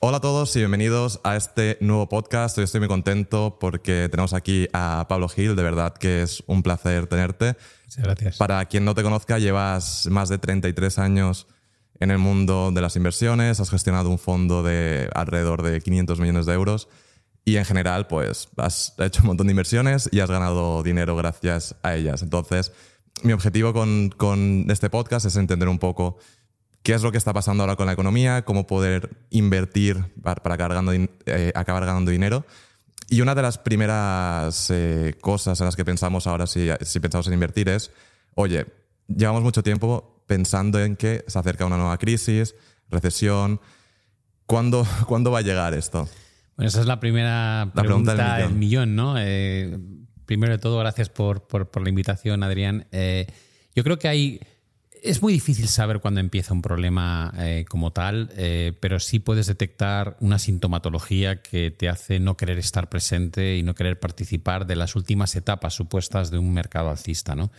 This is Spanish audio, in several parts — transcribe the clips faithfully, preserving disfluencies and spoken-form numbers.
Hola a todos y bienvenidos a este nuevo podcast. Hoy estoy muy contento porque tenemos aquí a Pablo Gil. De verdad que es un placer tenerte. Muchas gracias. Para quien no te conozca, llevas más de treinta y tres años en el mundo de las inversiones. Has gestionado un fondo de alrededor de quinientos millones de euros y en general pues has hecho un montón de inversiones y has ganado dinero gracias a ellas. Entonces, mi objetivo con, con este podcast es entender un poco qué es lo que está pasando ahora con la economía, cómo poder invertir para, para acabar, ganando, eh, acabar ganando dinero. Y una de las primeras eh, cosas en las que pensamos ahora si, si pensamos en invertir es, oye, llevamos mucho tiempo pensando en que se acerca una nueva crisis, recesión. ¿Cuándo, ¿cuándo va a llegar esto? Bueno, esa es la primera la pregunta, pregunta del millón. del millón, ¿no? Eh, primero de todo, gracias por, por, por la invitación, Adrián. Eh, yo creo que hay... Es muy difícil saber cuándo empieza un problema eh, como tal, eh, pero sí puedes detectar una sintomatología que te hace no querer estar presente y no querer participar de las últimas etapas supuestas de un mercado alcista, ¿no?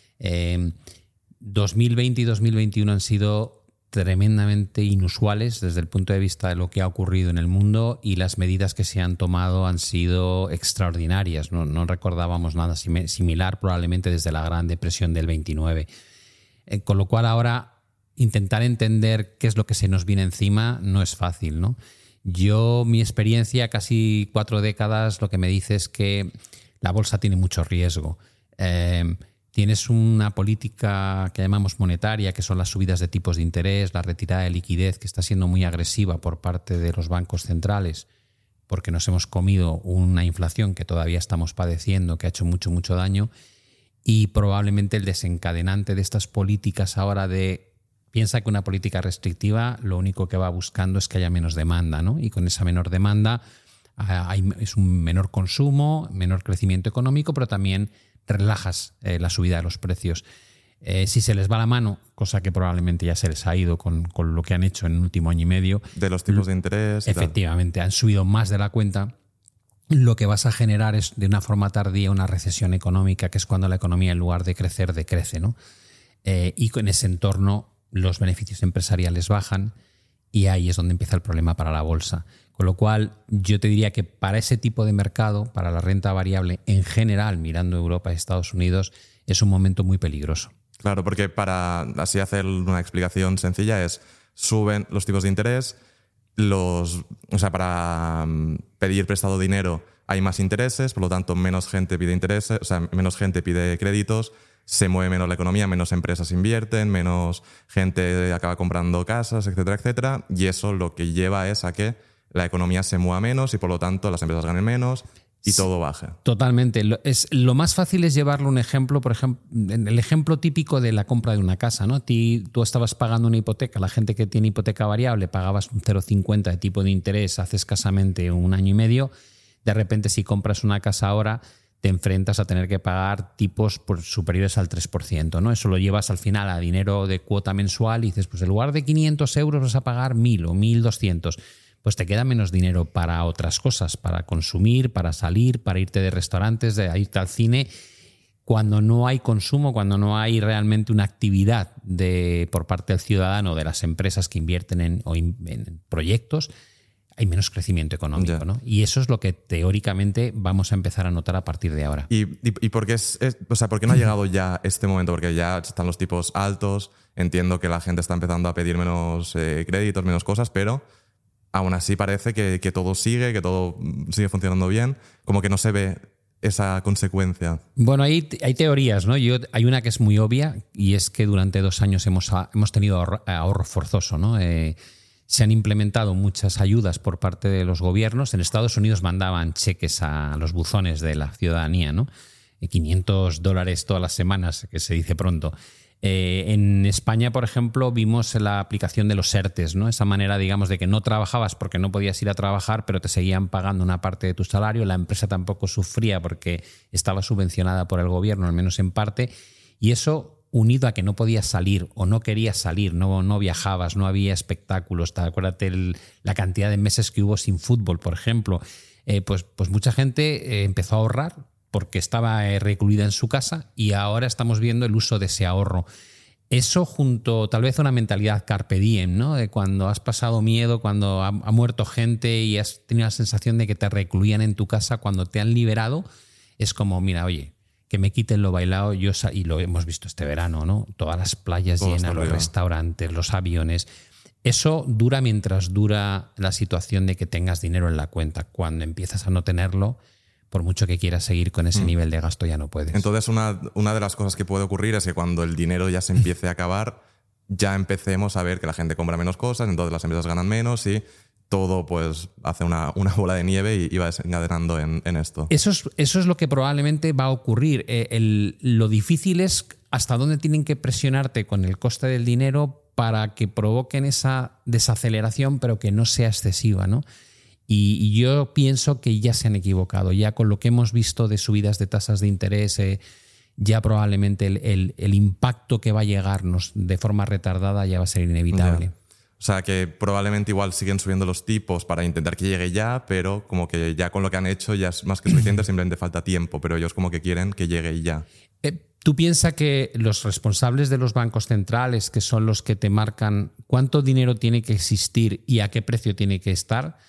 Eh, dos mil veinte y dos mil veintiuno han sido tremendamente inusuales desde el punto de vista de lo que ha ocurrido en el mundo y las medidas que se han tomado han sido extraordinarias. No, no recordábamos nada similar probablemente desde la Gran Depresión del veintinueve. Eh, con lo cual ahora intentar entender qué es lo que se nos viene encima no es fácil, ¿no? Yo, mi experiencia, casi cuatro décadas, lo que me dice es que la bolsa tiene mucho riesgo. Eh, tienes una política que llamamos monetaria, que son las subidas de tipos de interés, la retirada de liquidez, que está siendo muy agresiva por parte de los bancos centrales, porque nos hemos comido una inflación que todavía estamos padeciendo, que ha hecho mucho, mucho daño. Y probablemente el desencadenante de estas políticas ahora de... Piensa que una política restrictiva lo único que va buscando es que haya menos demanda, ¿no? Y con esa menor demanda hay, es un menor consumo, menor crecimiento económico, pero también relajas eh, la subida de los precios. Eh, si se les va la mano, cosa que probablemente ya se les ha ido con, con lo que han hecho en el último año y medio. De los tipos de interés. Y efectivamente, tal. Han subido más de la cuenta. Lo que vas a generar es de una forma tardía una recesión económica, que es cuando la economía en lugar de crecer decrece, ¿no? Eh, y en ese entorno los beneficios empresariales bajan y ahí es donde empieza el problema para la bolsa. Con lo cual yo te diría que para ese tipo de mercado, para la renta variable en general, mirando Europa y Estados Unidos, es un momento muy peligroso. Claro, porque para así hacer una explicación sencilla es suben los tipos de interés. Los, o sea, para pedir prestado dinero hay más intereses, por lo tanto menos gente pide intereses, o sea, menos gente pide créditos, se mueve menos la economía, menos empresas invierten, menos gente acaba comprando casas, etcétera, etcétera, y eso lo que lleva es a que la economía se mueva menos y por lo tanto las empresas ganen menos y todo baja. Totalmente. Lo, es, lo más fácil es llevarlo un ejemplo, por ejemplo, el ejemplo típico de la compra de una casa, ¿no? Ti, tú estabas pagando una hipoteca, la gente que tiene hipoteca variable pagabas un cero coma cincuenta de tipo de interés hace escasamente un año y medio. De repente, si compras una casa ahora, te enfrentas a tener que pagar tipos por superiores al tres por ciento, ¿no? Eso lo llevas al final a dinero de cuota mensual y dices, pues en lugar de quinientos euros vas a pagar mil o mil doscientos. Pues te queda menos dinero para otras cosas, para consumir, para salir, para irte de restaurantes, de irte al cine. Cuando no hay consumo, cuando no hay realmente una actividad de, por parte del ciudadano, de las empresas que invierten en, o in, en proyectos, hay menos crecimiento económico, ¿no? Y eso es lo que teóricamente vamos a empezar a notar a partir de ahora. ¿Y, y, y por qué es, es, o sea, por qué no ha llegado ya este momento? Porque ya están los tipos altos, entiendo que la gente está empezando a pedir menos eh, créditos, menos cosas, pero aún así parece que, que todo sigue, que todo sigue funcionando bien, como que no se ve esa consecuencia. Bueno, hay, hay teorías, ¿no? Yo, hay una que es muy obvia y es que durante dos años hemos, hemos tenido ahorro, ahorro forzoso, ¿no? Eh, se han implementado muchas ayudas por parte de los gobiernos. En Estados Unidos mandaban cheques a los buzones de la ciudadanía, ¿no? quinientos dólares todas las semanas, que se dice pronto. Eh, en España, por ejemplo, vimos la aplicación de los ERTES, ¿no? Esa manera, digamos, de que no trabajabas porque no podías ir a trabajar, pero te seguían pagando una parte de tu salario. La empresa tampoco sufría porque estaba subvencionada por el gobierno, al menos en parte. Y eso, unido a que no podías salir o no querías salir, no, no viajabas, no había espectáculos. Acuérdate el, la cantidad de meses que hubo sin fútbol, por ejemplo. Eh, pues, pues mucha gente eh, empezó a ahorrar porque estaba recluida en su casa y ahora estamos viendo el uso de ese ahorro. Eso junto tal vez a una mentalidad carpe diem, ¿no? De cuando has pasado miedo, cuando ha, ha muerto gente y has tenido la sensación de que te recluían en tu casa, cuando te han liberado, es como, mira, oye, que me quiten lo bailado, yo y lo hemos visto este verano, ¿no? Todas las playas Todo llenas, los restaurantes, los aviones. Eso dura mientras dura la situación de que tengas dinero en la cuenta. Cuando empiezas a no tenerlo, por mucho que quieras seguir con ese mm. nivel de gasto, ya no puedes. Entonces, una, una de las cosas que puede ocurrir es que cuando el dinero ya se empiece a acabar, ya empecemos a ver que la gente compra menos cosas, entonces las empresas ganan menos y todo pues hace una, una bola de nieve y, y va desencadenando en, en esto. Eso es, eso es lo que probablemente va a ocurrir. Eh, el, lo difícil es hasta dónde tienen que presionarte con el coste del dinero para que provoquen esa desaceleración, pero que no sea excesiva, ¿no? Y, y yo pienso que ya se han equivocado. Ya con lo que hemos visto de subidas de tasas de interés, eh, ya probablemente el, el, el impacto que va a llegarnos de forma retardada ya va a ser inevitable. Ya. O sea, que probablemente igual siguen subiendo los tipos para intentar que llegue ya, pero como que ya con lo que han hecho ya es más que suficiente, simplemente falta tiempo, pero ellos como que quieren que llegue ya. Eh, ¿Tú piensas que los responsables de los bancos centrales, que son los que te marcan cuánto dinero tiene que existir y a qué precio tiene que estar,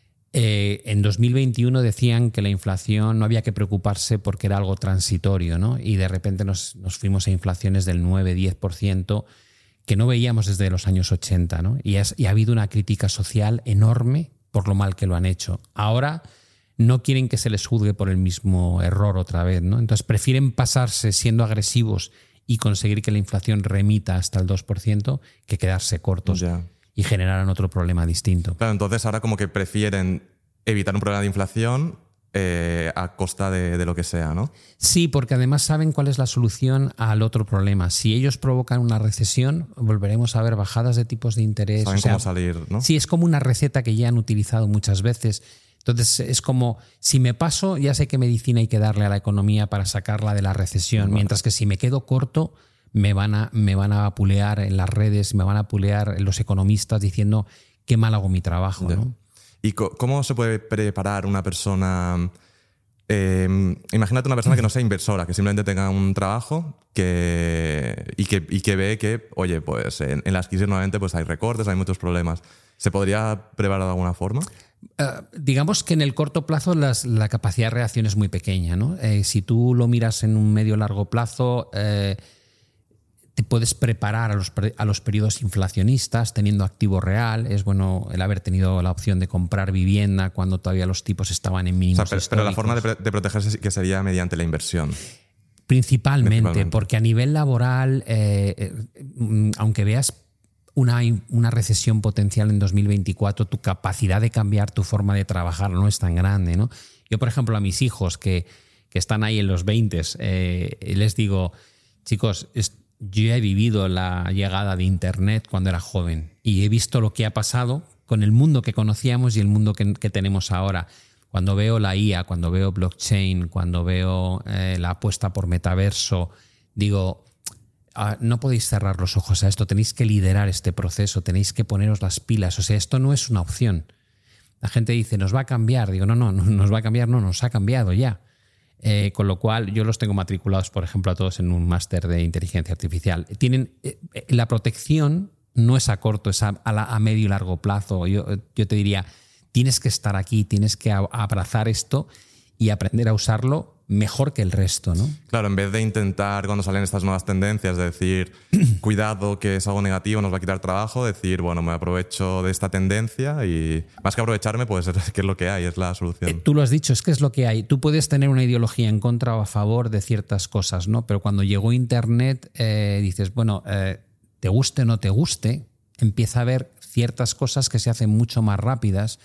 eh, en dos mil veintiuno decían que la inflación no había que preocuparse porque era algo transitorio, ¿no? Y de repente nos, nos fuimos a inflaciones del nueve diez por ciento, que no veíamos desde los años ochenta, ¿no? Y, es, y ha habido una crítica social enorme por lo mal que lo han hecho. Ahora no quieren que se les juzgue por el mismo error otra vez, ¿no? Entonces prefieren pasarse siendo agresivos y conseguir que la inflación remita hasta el dos por ciento que quedarse cortos ya. Y generaran otro problema distinto. Claro, entonces ahora como que prefieren evitar un problema de inflación Eh, a costa de, de lo que sea, ¿no? Sí, porque además saben cuál es la solución al otro problema. Si ellos provocan una recesión, volveremos a ver bajadas de tipos de interés. Saben o sea, cómo salir, ¿no? Sí, es como una receta que ya han utilizado muchas veces. Entonces es como, si me paso, ya sé qué medicina hay que darle a la economía para sacarla de la recesión, vale. Mientras que si me quedo corto, me van a, me van a apulear en las redes, me van a apulear los economistas diciendo qué mal hago mi trabajo, ya. ¿no? ¿Y cómo se puede preparar una persona? Eh, imagínate una persona que no sea inversora, que simplemente tenga un trabajo que, y, que, y que ve que, oye, pues en, en las crisis nuevamente pues hay recortes, hay muchos problemas. ¿Se podría preparar de alguna forma? Uh, digamos que en el corto plazo las, la capacidad de reacción es muy pequeña, ¿no? Eh, si tú lo miras en un medio largo plazo, eh, te puedes preparar a los, a los periodos inflacionistas teniendo activo real. Es bueno el haber tenido la opción de comprar vivienda cuando todavía los tipos estaban en mínimos. O sea, pero, pero la forma de, de protegerse que sería mediante la inversión. Principalmente, Principalmente. Porque a nivel laboral, eh, eh, aunque veas una, una recesión potencial en dos mil veinticuatro, tu capacidad de cambiar tu forma de trabajar no es tan grande, ¿no? Yo, por ejemplo, a mis hijos que, que están ahí en los veinte, eh, les digo, chicos, es, yo he vivido la llegada de Internet cuando era joven y he visto lo que ha pasado con el mundo que conocíamos y el mundo que, que tenemos ahora. Cuando veo la I A, cuando veo blockchain, cuando veo eh, la apuesta por metaverso, digo, ah, no podéis cerrar los ojos a esto, tenéis que liderar este proceso, tenéis que poneros las pilas. O sea, esto no es una opción. La gente dice, ¿nos va a cambiar? Digo, no, no, no nos va a cambiar, no, nos ha cambiado ya. Eh, con lo cual yo los tengo matriculados, por ejemplo, a todos en un máster de inteligencia artificial. Tienen, eh, la protección no es a corto, es a, a, la, a medio y largo plazo. Yo, yo te diría, tienes que estar aquí, tienes que abrazar esto y aprender a usarlo mejor que el resto, ¿no? Claro, en vez de intentar, cuando salen estas nuevas tendencias, de decir, cuidado que es algo negativo, nos va a quitar trabajo, decir, bueno, me aprovecho de esta tendencia y más que aprovecharme, pues que es lo que hay, es la solución. Eh, tú lo has dicho, es que es lo que hay. Tú puedes tener una ideología en contra o a favor de ciertas cosas, ¿no? Pero cuando llegó Internet, eh, dices, bueno, eh, te guste o no te guste, empieza a haber ciertas cosas que se hacen mucho más rápidas.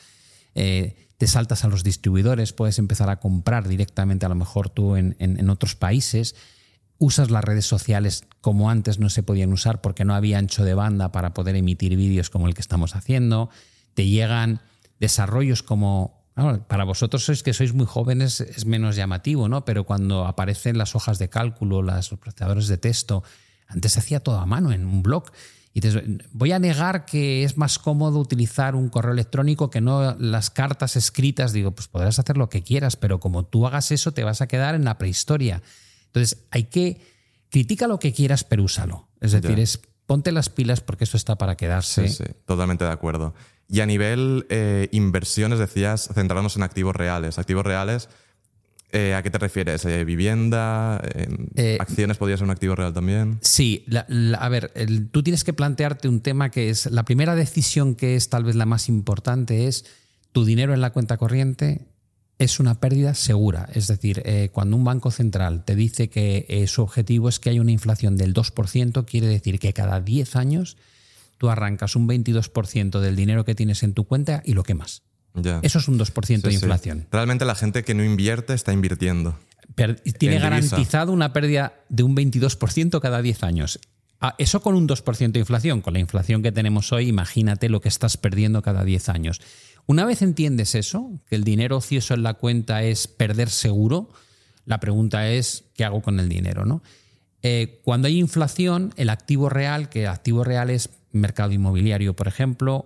Eh, te saltas a los distribuidores, puedes empezar a comprar directamente a lo mejor tú en, en, en otros países, usas las redes sociales como antes no se podían usar porque no había ancho de banda para poder emitir vídeos como el que estamos haciendo, te llegan desarrollos como, bueno, para vosotros sois que sois muy jóvenes es menos llamativo, ¿no? Pero cuando aparecen las hojas de cálculo, los procesadores de texto, antes se hacía todo a mano en un blog. Y te, voy a negar que es más cómodo utilizar un correo electrónico que no las cartas escritas. Digo, pues podrás hacer lo que quieras, pero como tú hagas eso te vas a quedar en la prehistoria. Entonces hay que critica lo que quieras, pero úsalo. Es decir, Ya. es ponte las pilas porque esto está para quedarse. Sí, sí, totalmente de acuerdo. Y a nivel eh, inversiones, decías, centrarnos en activos reales. Activos reales, eh, ¿a qué te refieres? Eh, ¿Vivienda? Eh, Eh, ¿Acciones podría ser un activo real también? Sí, la- la- a ver, el- tú tienes que plantearte un tema que es, la primera decisión que es tal vez la más importante es tu dinero en la cuenta corriente es una pérdida segura. Es decir, eh, cuando un banco central te dice que eh, su objetivo es que haya una inflación del dos por ciento, quiere decir que cada diez años tú arrancas un veintidós por ciento del dinero que tienes en tu cuenta y lo quemas. Ya. Eso es un dos por ciento Sí, de sí. inflación. Realmente la gente que no invierte está invirtiendo. Per- tiene En divisa. garantizado una pérdida de un veintidós por ciento cada diez años. Ah, eso con un dos por ciento de inflación. Con la inflación que tenemos hoy, imagínate lo que estás perdiendo cada diez años. Una vez entiendes eso, que el dinero ocioso en la cuenta es perder seguro, la pregunta es, ¿qué hago con el dinero? ¿no? Eh, cuando hay inflación, el activo real, que el activo real es mercado inmobiliario, por ejemplo,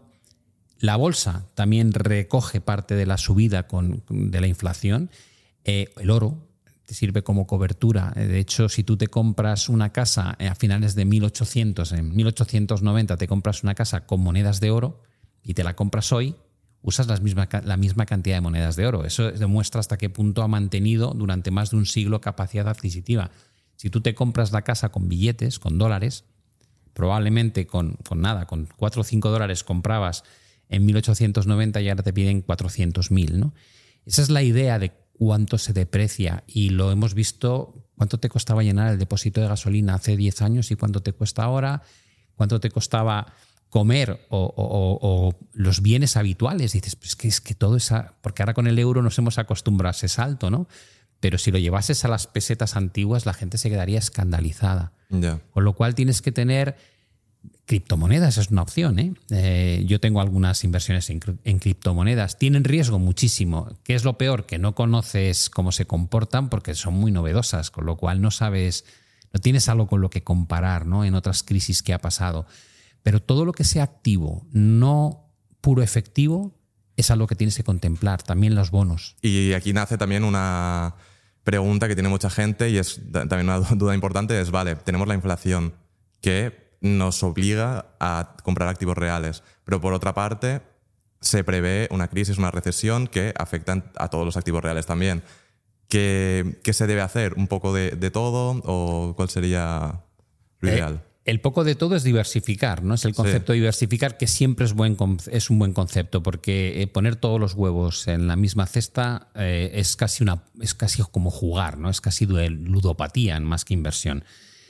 la bolsa también recoge parte de la subida con, de la inflación. Eh, el oro te sirve como cobertura. De hecho, si tú te compras una casa a finales de mil ochocientos, en mil ochocientos noventa te compras una casa con monedas de oro y te la compras hoy, usas las misma, la misma cantidad de monedas de oro. Eso demuestra hasta qué punto ha mantenido durante más de un siglo capacidad adquisitiva. Si tú te compras la casa con billetes, con dólares, probablemente con, con nada, con cuatro o cinco dólares comprabas en mil ochocientos noventa y ahora te piden cuatrocientos mil, ¿no? Esa es la idea de cuánto se deprecia y lo hemos visto, cuánto te costaba llenar el depósito de gasolina hace diez años y cuánto te cuesta ahora, cuánto te costaba comer o, o, o, o los bienes habituales. Dices, pues es que, es que todo esa, porque ahora con el euro nos hemos acostumbrado a ese salto, ¿no? Pero si lo llevases a las pesetas antiguas, la gente se quedaría escandalizada. Ya. Con lo cual tienes que tener criptomonedas, es una opción. ¿eh? Eh, yo tengo algunas inversiones en, en criptomonedas. Tienen riesgo muchísimo. ¿Qué es lo peor? Que no conoces cómo se comportan porque son muy novedosas, con lo cual no sabes, no tienes algo con lo que comparar, ¿no? En otras crisis que ha pasado. Pero todo lo que sea activo, no puro efectivo, es algo que tienes que contemplar. También los bonos. Y aquí nace también una pregunta que tiene mucha gente y es también una duda importante, es, vale, tenemos la inflación que nos obliga a comprar activos reales, pero por otra parte se prevé una crisis, una recesión que afecta a todos los activos reales también. ¿Qué, qué se debe hacer? ¿Un poco de, de todo o cuál sería lo ideal? Eh, el poco de todo es diversificar, ¿no? Es el concepto sí. de diversificar que siempre es, buen, es un buen concepto porque poner todos los huevos en la misma cesta eh, es, casi una, es casi como jugar, ¿no? Es casi ludopatía más que inversión.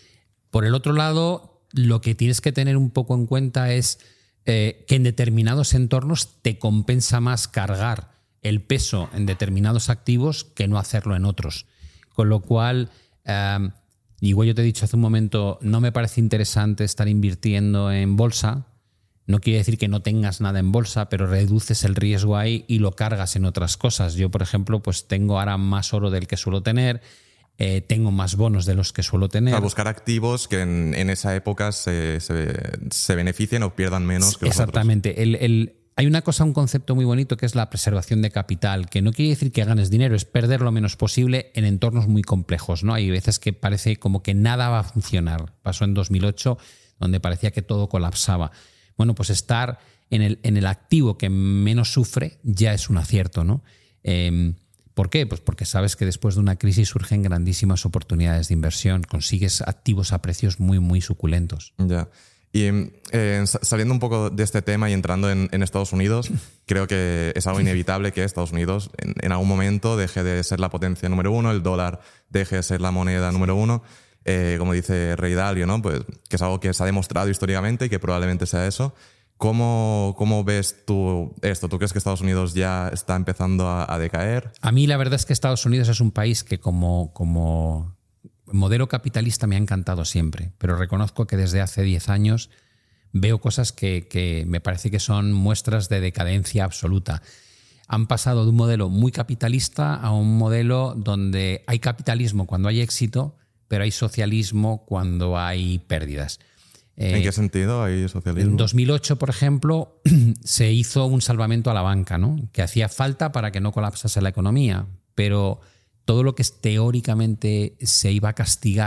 Por el otro lado, lo que tienes que tener un poco en cuenta es eh, que en determinados entornos te compensa más cargar el peso en determinados activos que no hacerlo en otros. Con lo cual, eh, igual yo te he dicho hace un momento, no me parece interesante estar invirtiendo en bolsa. No quiere decir que no tengas nada en bolsa, pero reduces el riesgo ahí y lo cargas en otras cosas. Yo, por ejemplo, pues tengo ahora más oro del que suelo tener. Eh, tengo más bonos de los que suelo tener. O sea, buscar activos que en, en esa época se, se, se beneficien o pierdan menos que los Exactamente. otros. El, el, hay una cosa, un concepto muy bonito que es la preservación de capital, que no quiere decir que ganes dinero, es perder lo menos posible en entornos muy complejos, ¿no? Hay veces que parece como que nada va a funcionar. Pasó en dos mil ocho, donde parecía que todo colapsaba. Bueno, pues estar en el, en el activo que menos sufre ya es un acierto, ¿no? Eh, ¿Por qué? Pues porque sabes que después de una crisis surgen grandísimas oportunidades de inversión, consigues activos a precios muy, muy suculentos. Ya. Y eh, saliendo un poco de este tema y entrando en, en Estados Unidos, creo que es algo inevitable que Estados Unidos en, en algún momento deje de ser la potencia número uno, el dólar deje de ser la moneda número uno, eh, como dice Ray Dalio, ¿no? Pues, que es algo que se ha demostrado históricamente y que probablemente sea eso. ¿Cómo, ¿Cómo ves tú esto? ¿Tú crees que Estados Unidos ya está empezando a, a decaer? A mí la verdad es que Estados Unidos es un país que como, como modelo capitalista me ha encantado siempre, pero reconozco que desde hace diez años veo cosas que, que me parece que son muestras de decadencia absoluta. Han pasado de un modelo muy capitalista a un modelo donde hay capitalismo cuando hay éxito, pero hay socialismo cuando hay pérdidas. ¿En eh, qué sentido hay socialismo? En dos mil ocho, por ejemplo, se hizo un salvamento a la banca, ¿no? Que hacía falta para que no colapsase la economía, pero todo lo que teóricamente se iba a castigar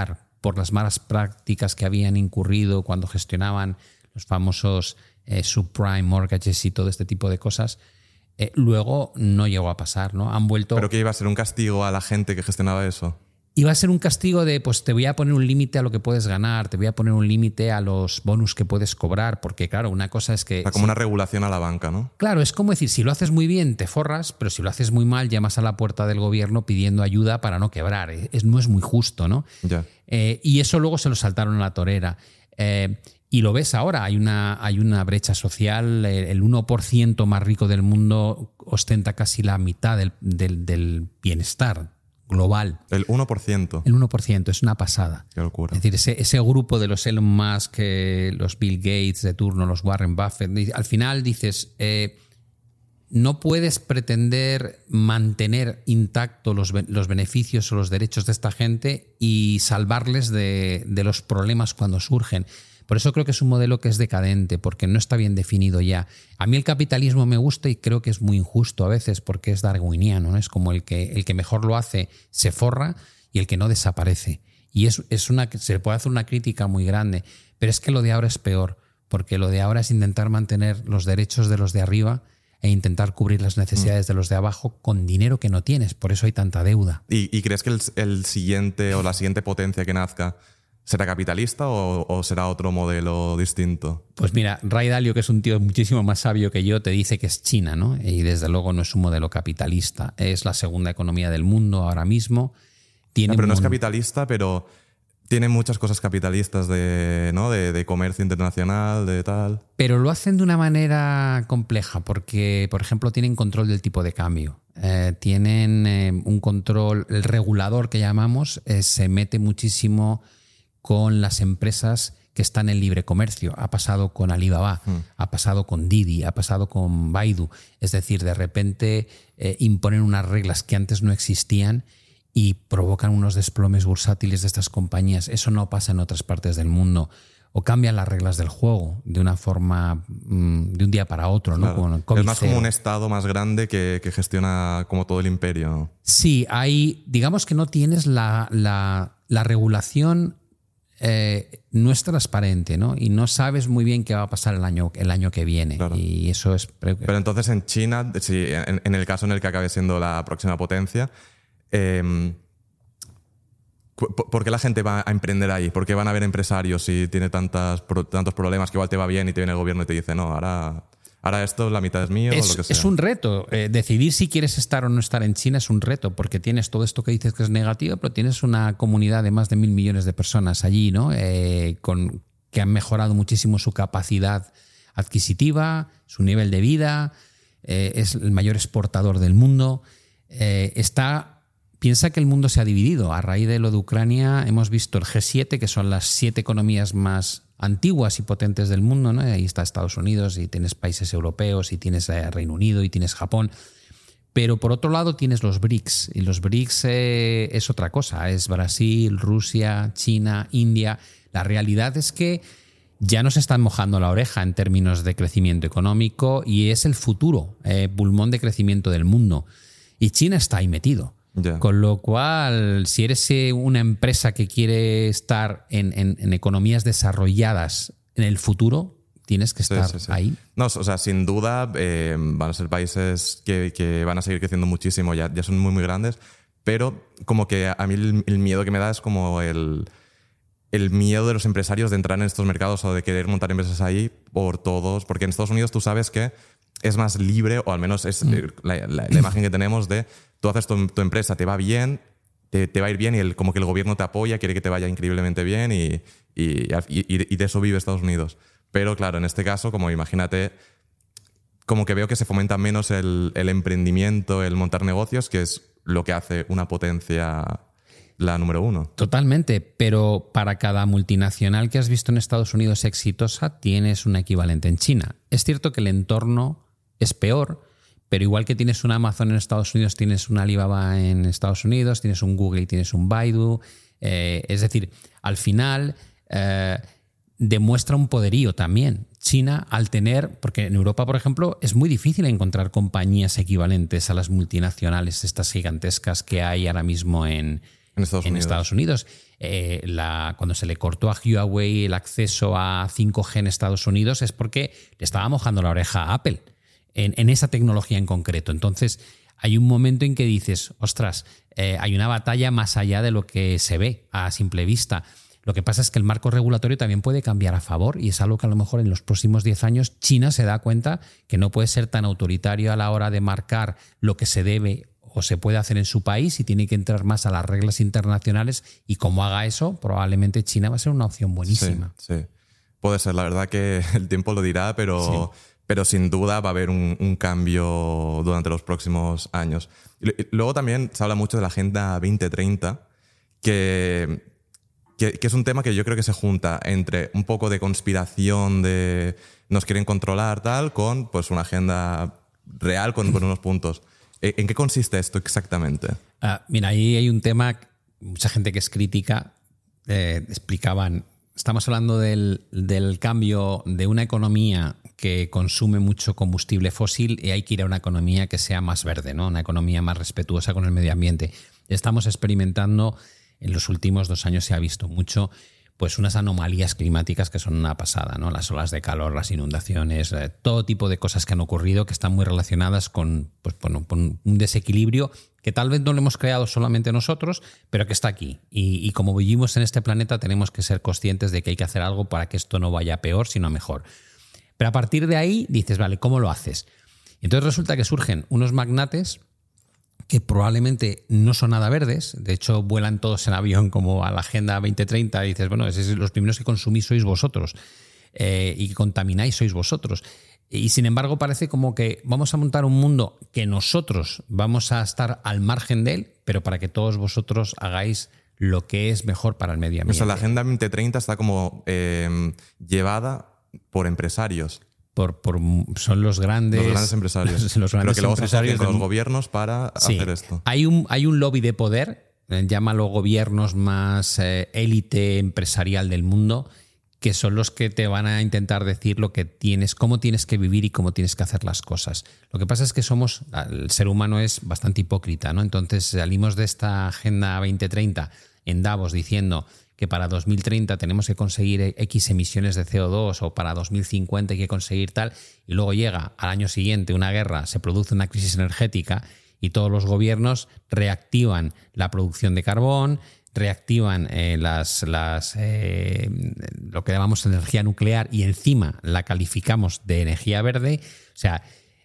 por las malas prácticas que habían incurrido cuando gestionaban los famosos eh, subprime mortgages y todo este tipo de cosas, eh, luego no llegó a pasar, ¿no? Han vuelto... ¿Pero qué iba a ser un castigo a la gente que gestionaba eso? Iba a ser un castigo de, pues te voy a poner un límite a lo que puedes ganar, te voy a poner un límite a los bonus que puedes cobrar, porque claro, una cosa es que... O sea, como si, una regulación a la banca, ¿no? Claro, es como decir, si lo haces muy bien te forras, pero si lo haces muy mal llamas a la puerta del gobierno pidiendo ayuda para no quebrar. Es, no es muy justo, ¿no? Ya. Eh, y eso luego se lo saltaron a la torera. Eh, y lo ves ahora, hay una, hay una brecha social, el uno por ciento más rico del mundo ostenta casi la mitad del, del, del bienestar global. El uno por ciento. El uno por ciento, es una pasada. Qué locura. Es decir, ese, ese grupo de los Elon Musk, eh, los Bill Gates de turno, los Warren Buffett, al final dices, eh, no puedes pretender mantener intactos los, los beneficios o los derechos de esta gente y salvarles de, de los problemas cuando surgen. Por eso creo que es un modelo que es decadente, porque no está bien definido ya. A mí el capitalismo me gusta y creo que es muy injusto a veces porque es darwiniano, ¿no? Es como el que, el que mejor lo hace se forra y el que no desaparece. Y es, es una, se le puede hacer una crítica muy grande, pero es que lo de ahora es peor, porque lo de ahora es intentar mantener los derechos de los de arriba e intentar cubrir las necesidades mm. de los de abajo con dinero que no tienes. Por eso hay tanta deuda. ¿Y, y crees que el, el siguiente o la siguiente potencia que nazca será capitalista o, o será otro modelo distinto? Pues mira, Ray Dalio, que es un tío muchísimo más sabio que yo, te dice que es China, ¿no? Y desde luego no es un modelo capitalista. Es la segunda economía del mundo ahora mismo. Tiene no, pero no un... es capitalista, pero tiene muchas cosas capitalistas de, ¿no? de, de comercio internacional, de tal. Pero lo hacen de una manera compleja porque, por ejemplo, tienen control del tipo de cambio. Eh, tienen eh, un control, el regulador que llamamos, eh, se mete muchísimo con las empresas que están en libre comercio. Ha pasado con Alibaba, mm. ha pasado con Didi, ha pasado con Baidu. Es decir, de repente eh, imponen unas reglas que antes no existían y provocan unos desplomes bursátiles de estas compañías. Eso no pasa en otras partes del mundo. O cambian las reglas del juego de una forma, mmm, de un día para otro, ¿no? Claro. Como es más como un estado más grande que, que gestiona como todo el imperio. Sí, hay, digamos que no tienes la, la, la regulación. Eh, no es transparente, ¿no? Y no sabes muy bien qué va a pasar el año, el año que viene. Claro. Y eso es... Pero entonces en China, sí, en, en el caso en el que acabe siendo la próxima potencia, eh, ¿por qué la gente va a emprender ahí? ¿Por qué van a haber empresarios si tiene tantas, tantos problemas que igual te va bien y te viene el gobierno y te dice, no, ahora... Ahora esto, la mitad es mío es, o lo que sea. Es un reto. Eh, decidir si quieres estar o no estar en China es un reto, porque tienes todo esto que dices que es negativo, pero tienes una comunidad de más de mil millones de personas allí, ¿no? Eh, con, que han mejorado muchísimo su capacidad adquisitiva, su nivel de vida, eh, es el mayor exportador del mundo. Eh, está, piensa que el mundo se ha dividido. A raíz de lo de Ucrania hemos visto el G siete, que son las siete economías más antiguas y potentes del mundo, ¿no? Ahí está Estados Unidos y tienes países europeos y tienes Reino Unido y tienes Japón. Pero por otro lado tienes los BRICS y los BRICS eh, es otra cosa. Es Brasil, Rusia, China, India. La realidad es que ya nos están mojando la oreja en términos de crecimiento económico y es el futuro eh, pulmón de crecimiento del mundo. Y China está ahí metido. Yeah. Con lo cual, si eres una empresa que quiere estar en, en, en economías desarrolladas en el futuro, tienes que estar sí, sí, sí. ahí. No, o sea, sin duda eh, van a ser países que, que van a seguir creciendo muchísimo, ya, ya son muy, muy grandes, pero como que a mí el, el miedo que me da es como el, el miedo de los empresarios de entrar en estos mercados o de querer montar empresas ahí por todos, porque en Estados Unidos tú sabes que es más libre, o al menos es mm. la, la, la imagen que tenemos de tú haces tu, tu empresa, te va bien, te, te va a ir bien y el, como que el gobierno te apoya, quiere que te vaya increíblemente bien y, y, y, y de eso vive Estados Unidos. Pero claro, en este caso, como imagínate, como que veo que se fomenta menos el, el emprendimiento, el montar negocios, que es lo que hace una potencia la número uno. Totalmente, pero para cada multinacional que has visto en Estados Unidos exitosa, tienes un equivalente en China. Es cierto que el entorno es peor, pero igual que tienes un Amazon en Estados Unidos, tienes un Alibaba en Estados Unidos, tienes un Google y tienes un Baidu. Eh, es decir, al final eh, demuestra un poderío también. China, al tener, porque en Europa, por ejemplo, es muy difícil encontrar compañías equivalentes a las multinacionales, estas gigantescas que hay ahora mismo en, en Estados en Unidos. Estados Unidos. Eh, la, cuando se le cortó a Huawei el acceso a cinco G en Estados Unidos es porque le estaba mojando la oreja a Apple en, en esa tecnología en concreto. Entonces, hay un momento en que dices, ostras, eh, hay una batalla más allá de lo que se ve a simple vista. Lo que pasa es que el marco regulatorio también puede cambiar a favor y es algo que a lo mejor en los próximos diez años China se da cuenta que no puede ser tan autoritario a la hora de marcar lo que se debe o se puede hacer en su país y tiene que entrar más a las reglas internacionales, y como haga eso, probablemente China va a ser una opción buenísima. Sí, sí. Puede ser, la verdad que el tiempo lo dirá, pero, sí. pero sin duda va a haber un, un cambio durante los próximos años. Y luego también se habla mucho de la Agenda veinte treinta, que, que, que es un tema que yo creo que se junta entre un poco de conspiración de nos quieren controlar tal, con pues una agenda real con, con unos puntos. ¿En qué consiste esto exactamente? Ah, mira, ahí hay un tema, mucha gente que es crítica, eh, explicaban, estamos hablando del, del cambio de una economía que consume mucho combustible fósil y hay que ir a una economía que sea más verde, ¿no? Una economía más respetuosa con el medio ambiente. Estamos experimentando, en los últimos dos años se ha visto mucho, pues unas anomalías climáticas que son una pasada, ¿no? Las olas de calor, las inundaciones, eh, todo tipo de cosas que han ocurrido que están muy relacionadas con, pues, bueno, con un desequilibrio que tal vez no lo hemos creado solamente nosotros, pero que está aquí. Y, y como vivimos en este planeta tenemos que ser conscientes de que hay que hacer algo para que esto no vaya peor, sino mejor. Pero a partir de ahí dices, vale, ¿cómo lo haces? Y entonces resulta que surgen unos magnates que probablemente no son nada verdes, de hecho vuelan todos en avión como a la Agenda veinte treinta y dices, bueno, es, es, los primeros que consumís sois vosotros eh, y que contamináis sois vosotros. Y sin embargo parece como que vamos a montar un mundo que nosotros vamos a estar al margen de él, pero para que todos vosotros hagáis lo que es mejor para el medio ambiente. O sea, la Agenda veinte treinta está como eh, llevada por empresarios. Por, por, son los grandes, los grandes empresarios. Los, los grandes Pero que luego empresarios se asocian con los gobiernos para sí, hacer esto. Hay un, hay un lobby de poder, eh, llámalo gobiernos más eh, élite empresarial del mundo, que son los que te van a intentar decir lo que tienes, cómo tienes que vivir y cómo tienes que hacer las cosas. Lo que pasa es que somos, el ser humano es bastante hipócrita, ¿no? Entonces salimos de esta Agenda veinte treinta en Davos diciendo que para dos mil treinta tenemos que conseguir X emisiones de C O dos o para dos mil cincuenta hay que conseguir tal, y luego llega al año siguiente una guerra, se produce una crisis energética y todos los gobiernos reactivan la producción de carbón, reactivan eh, las, las, eh, lo que llamamos energía nuclear y encima la calificamos de energía verde. O sea,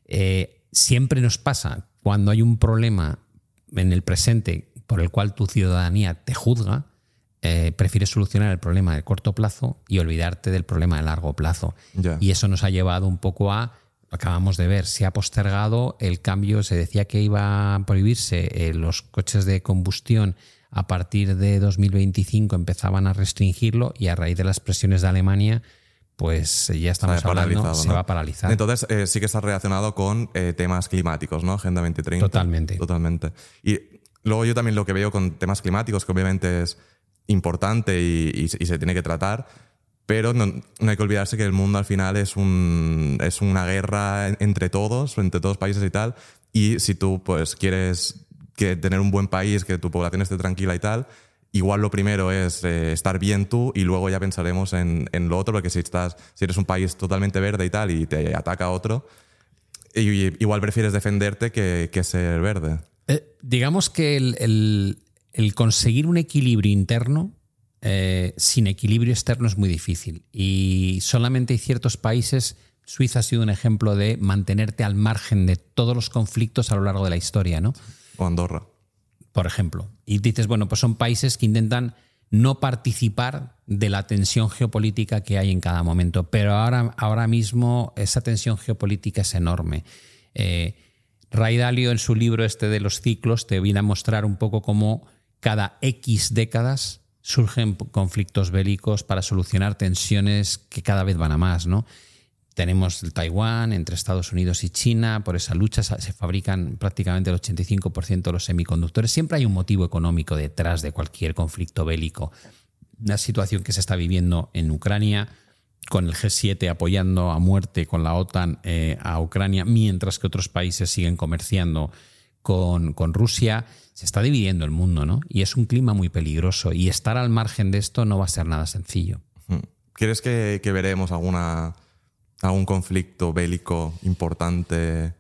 eh, siempre nos pasa cuando hay un problema en el presente por el cual tu ciudadanía te juzga, Eh, prefieres solucionar el problema de corto plazo y olvidarte del problema de largo plazo. Yeah. Y eso nos ha llevado un poco a, acabamos de ver, se ha postergado el cambio, se decía que iba a prohibirse eh, los coches de combustión a partir de dos mil veinticinco, empezaban a restringirlo y a raíz de las presiones de Alemania pues ya estamos hablando, se ¿no? va a paralizar. Entonces eh, sí que está relacionado con eh, temas climáticos, ¿no? Agenda veinte treinta. Totalmente. Totalmente. Y luego yo también lo que veo con temas climáticos, que obviamente es importante y, y, y se tiene que tratar, pero no, no hay que olvidarse que el mundo al final es, un, es una guerra entre todos, entre todos los países y tal, y si tú pues quieres que tener un buen país, que tu población esté tranquila y tal, igual lo primero es eh, estar bien tú y luego ya pensaremos en, en lo otro, porque si, estás, si eres un país totalmente verde y tal y te ataca otro, y, igual prefieres defenderte que, que ser verde. Eh, digamos que el... el... El conseguir un equilibrio interno eh, sin equilibrio externo es muy difícil y solamente hay ciertos países, Suiza ha sido un ejemplo de mantenerte al margen de todos los conflictos a lo largo de la historia, ¿no? O Andorra. Por ejemplo. Y dices, bueno, pues son países que intentan no participar de la tensión geopolítica que hay en cada momento, pero ahora, ahora mismo esa tensión geopolítica es enorme. Eh, Ray Dalio en su libro este de los ciclos te viene a mostrar un poco cómo cada X décadas surgen conflictos bélicos para solucionar tensiones que cada vez van a más, ¿no? Tenemos el Taiwán entre Estados Unidos y China, por esa lucha se fabrican prácticamente el ochenta y cinco por ciento de los semiconductores. Siempre hay un motivo económico detrás de cualquier conflicto bélico. Una situación que se está viviendo en Ucrania, con el G siete apoyando a muerte con la OTAN eh, a Ucrania, mientras que otros países siguen comerciando con, con Rusia, se está dividiendo el mundo, ¿no? Y es un clima muy peligroso. Y estar al margen de esto no va a ser nada sencillo. ¿Crees que, que veremos alguna, algún conflicto bélico importante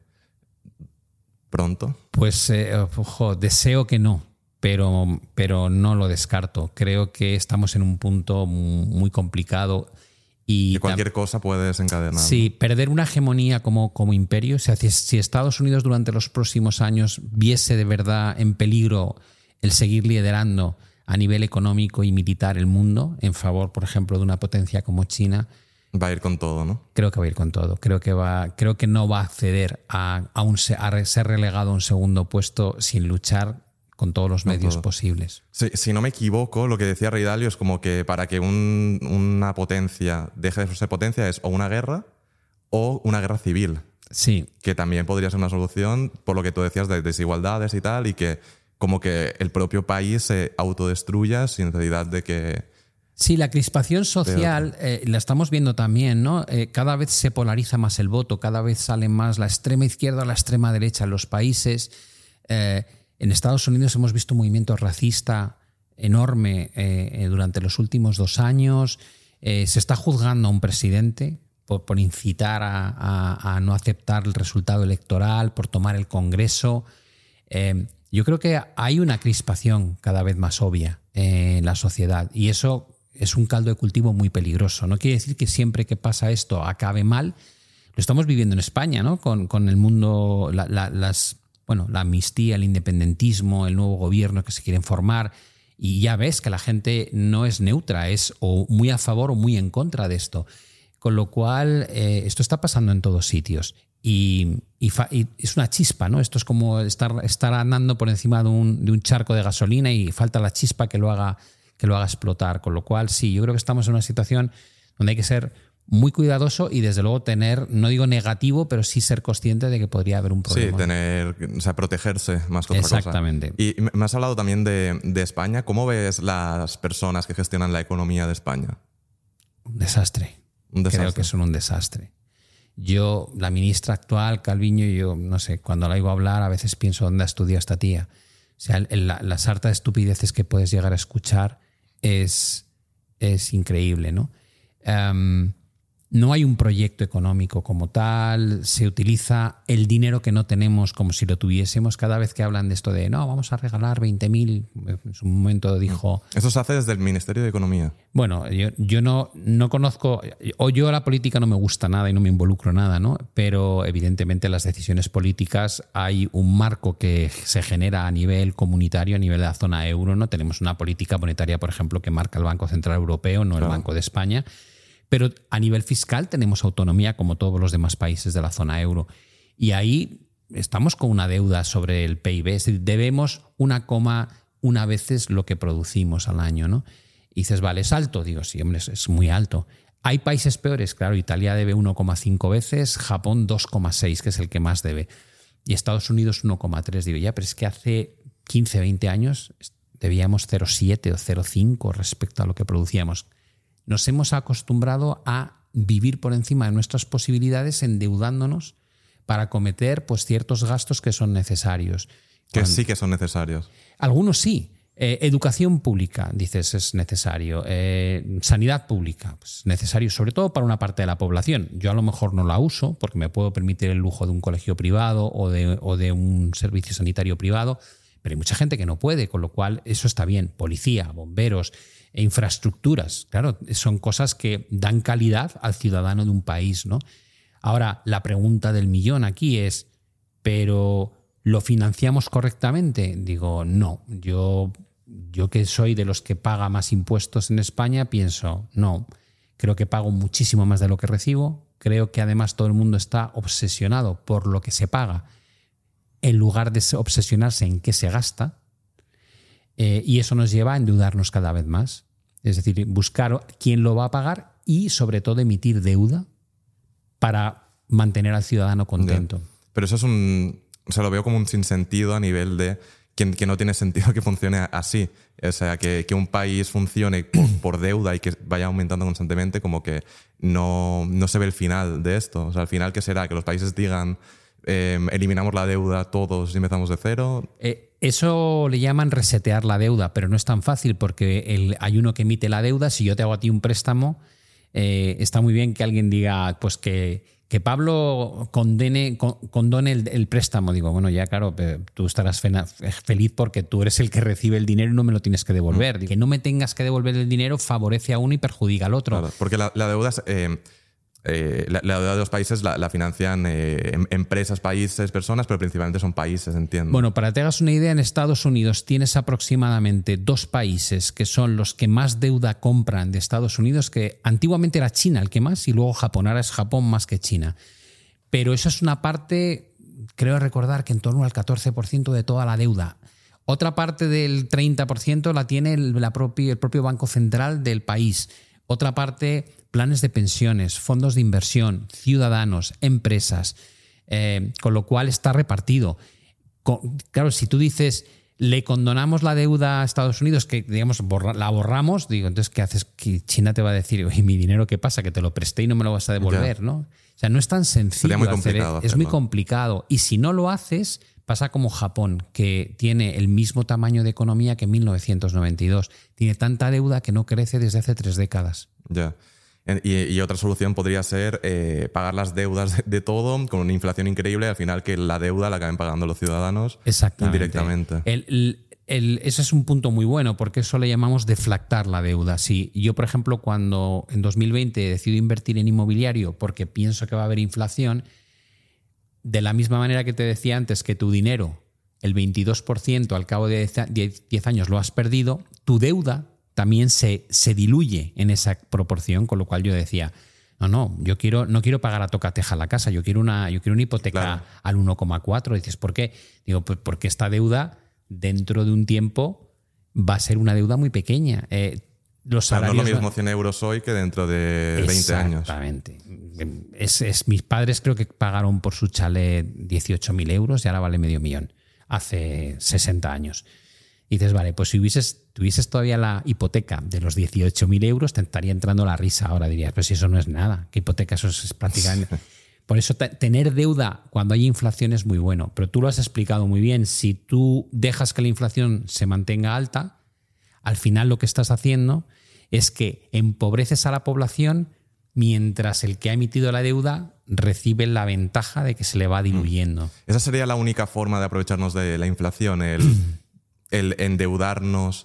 pronto? Pues, eh, ojo, deseo que no, pero, pero no lo descarto. Creo que estamos en un punto muy complicado. Y que cualquier cosa puede desencadenar. Sí, perder una hegemonía como, como imperio. O sea, si, si Estados Unidos durante los próximos años viese de verdad en peligro el seguir liderando a nivel económico y militar el mundo, en favor, por ejemplo, de una potencia como China, va a ir con todo, ¿no? Creo que va a ir con todo. Creo que, va, creo que no va a acceder a, a, un, a ser relegado a un segundo puesto sin luchar con todos los medios todo. posibles. Sí, si no me equivoco, lo que decía Ray Dalio es como que para que un, una potencia deje de ser potencia es o una guerra o una guerra civil. Sí. Que también podría ser una solución, por lo que tú decías de desigualdades y tal, y que como que el propio país se autodestruya sin necesidad de que... Sí, la crispación social eh, la estamos viendo también, ¿no? Eh, cada vez se polariza más el voto, cada vez sale más la extrema izquierda o la extrema derecha en los países. Eh, en Estados Unidos hemos visto un movimiento racista enorme eh, durante los últimos dos años. Eh, se está juzgando a un presidente por, por incitar a, a, a no aceptar el resultado electoral, por tomar el Congreso. Eh, yo creo que hay una crispación cada vez más obvia eh, en la sociedad y eso es un caldo de cultivo muy peligroso. No quiere decir que siempre que pasa esto acabe mal. Lo estamos viviendo en España, ¿no? Con, con el mundo, la, la, las, bueno, la amnistía, el independentismo, el nuevo gobierno que se quieren formar. Y ya ves que la gente no es neutra, es o muy a favor o muy en contra de esto. Con lo cual, eh, esto está pasando en todos sitios. Y, y, fa, y es una chispa, ¿no? Esto es como estar, estar andando por encima de un, de un charco de gasolina y falta la chispa que lo haga que lo haga explotar, con lo cual sí, yo creo que estamos en una situación donde hay que ser muy cuidadoso y desde luego tener, no digo negativo, pero sí ser consciente de que podría haber un problema. Sí, tener, o sea, protegerse más que otra cosa. Exactamente. Y me has hablado también de, de España. ¿Cómo ves las personas que gestionan la economía de España? Un desastre. Un desastre. Creo que son un desastre. Yo, la ministra actual, Calviño, yo no sé, cuando la oigo hablar a veces pienso dónde ha estudiado esta tía. O sea, la, la sarta de estupideces que puedes llegar a escuchar Es, es increíble, ¿no? Um, no hay un proyecto económico como tal, se utiliza el dinero que no tenemos como si lo tuviésemos. Cada vez que hablan de esto de no, vamos a regalar veinte mil, en su momento dijo... Eso se hace desde el Ministerio de Economía. Bueno, yo, yo no, no conozco, o yo la política no me gusta nada y no me involucro nada, ¿no? Pero evidentemente las decisiones políticas hay un marco que se genera a nivel comunitario, a nivel de la zona euro, ¿no? Tenemos una política monetaria, por ejemplo, que marca el Banco Central Europeo, no el claro. Banco de España. Pero a nivel fiscal tenemos autonomía como todos los demás países de la zona euro. Y ahí estamos con una deuda sobre el P I B. Es decir, debemos una coma una veces lo que producimos al año, ¿no? Y dices, vale, ¿es alto? Digo, sí, hombre, es muy alto. ¿Hay países peores? Claro, Italia debe uno coma cinco veces, Japón dos coma seis, que es el que más debe. Y Estados Unidos uno coma tres. Digo, ya, pero es que hace quince, veinte años debíamos cero coma siete o cero coma cinco respecto a lo que producíamos. Nos hemos acostumbrado a vivir por encima de nuestras posibilidades endeudándonos para cometer pues, ciertos gastos que son necesarios. Que Cuando, sí que son necesarios. Algunos sí. Eh, educación pública, dices, es necesario. Eh, sanidad pública, pues necesario, sobre todo para una parte de la población. Yo a lo mejor no la uso porque me puedo permitir el lujo de un colegio privado o de, o de un servicio sanitario privado, pero hay mucha gente que no puede, con lo cual eso está bien. Policía, bomberos... E infraestructuras, claro, son cosas que dan calidad al ciudadano de un país, ¿no? Ahora, la pregunta del millón aquí es, ¿pero lo financiamos correctamente? Digo, no. Yo, yo que soy de los que paga más impuestos en España, pienso, no. Creo que pago muchísimo más de lo que recibo. Creo que además todo el mundo está obsesionado por lo que se paga en lugar de obsesionarse en qué se gasta. Eh, y eso nos lleva a endeudarnos cada vez más. Es decir, buscar quién lo va a pagar y, sobre todo, emitir deuda para mantener al ciudadano contento. Yeah. Pero eso es un... O sea, lo veo como un sinsentido a nivel de que, que no tiene sentido que funcione así. O sea, que, que un país funcione por, por deuda y que vaya aumentando constantemente, como que no, no se ve el final de esto. O sea, al final, ¿qué será? Que los países digan... eh, eliminamos la deuda todos y empezamos de cero. Eh, eso le llaman resetear la deuda, pero no es tan fácil porque el, hay uno que emite la deuda. Si yo te hago a ti un préstamo, eh, está muy bien que alguien diga pues que, que Pablo condene, con, condone el, el préstamo. Digo, bueno, ya claro, tú estarás fe, feliz porque tú eres el que recibe el dinero y no me lo tienes que devolver. Mm. Que no me tengas que devolver el dinero favorece a uno y perjudica al otro. Claro, porque la, la deuda es... Eh, Eh, la, la deuda de los países la, la financian eh, empresas, países, personas, pero principalmente son países, entiendo. Bueno, para que te hagas una idea, en Estados Unidos tienes aproximadamente dos países que son los que más deuda compran de Estados Unidos, que antiguamente era China el que más y luego Japón. Ahora es Japón más que China. Pero eso es una parte, creo recordar que en torno al catorce por ciento de toda la deuda. Otra parte del treinta por ciento la tiene el, la propia, el propio Banco Central del país. Otra parte, planes de pensiones, fondos de inversión, ciudadanos, empresas, eh, con lo cual está repartido. Con, claro, si tú dices, le condonamos la deuda a Estados Unidos, que digamos borra, la borramos, digo, entonces, ¿qué haces? Que China te va a decir, oye, mi dinero, ¿qué pasa? Que te lo presté y no me lo vas a devolver, ya. ¿no? O sea, no es tan sencillo. Sería muy hacer, complicado es muy complicado. Y si no lo haces, pasa como Japón, que tiene el mismo tamaño de economía que en mil novecientos noventa y dos. Tiene tanta deuda que no crece desde hace tres décadas. Ya. Y, y otra solución podría ser eh, pagar las deudas de, de todo con una inflación increíble y al final que la deuda la acaben pagando los ciudadanos indirectamente. El, el, el, ese es un punto muy bueno porque eso le llamamos deflactar la deuda. Si yo, por ejemplo, cuando en dos mil veinte decido invertir en inmobiliario porque pienso que va a haber inflación, de la misma manera que te decía antes que tu dinero, el veintidós por ciento al cabo de diez años lo has perdido, tu deuda también se, se diluye en esa proporción, con lo cual yo decía, no, no, yo quiero, no quiero pagar a tocateja la casa, yo quiero una, yo quiero una hipoteca claro. al uno coma cuatro. Dices, ¿por qué? Digo, pues porque esta deuda dentro de un tiempo va a ser una deuda muy pequeña. Eh, los salarios, no es lo mismo cien euros hoy que dentro de veinte años. Exactamente. Es, es, mis padres creo que pagaron por su chalet dieciocho mil euros y ahora vale medio millón, hace sesenta años. Y dices, vale, pues si hubieses, tuvieses todavía la hipoteca de los dieciocho mil euros, te estaría entrando la risa ahora. Dirías, pero si eso no es nada, ¿qué hipoteca? Eso es prácticamente... Por eso t- tener deuda cuando hay inflación es muy bueno. Pero tú lo has explicado muy bien. Si tú dejas que la inflación se mantenga alta, al final lo que estás haciendo es que empobreces a la población mientras el que ha emitido la deuda recibe la ventaja de que se le va diluyendo. Esa sería la única forma de aprovecharnos de la inflación, el... el endeudarnos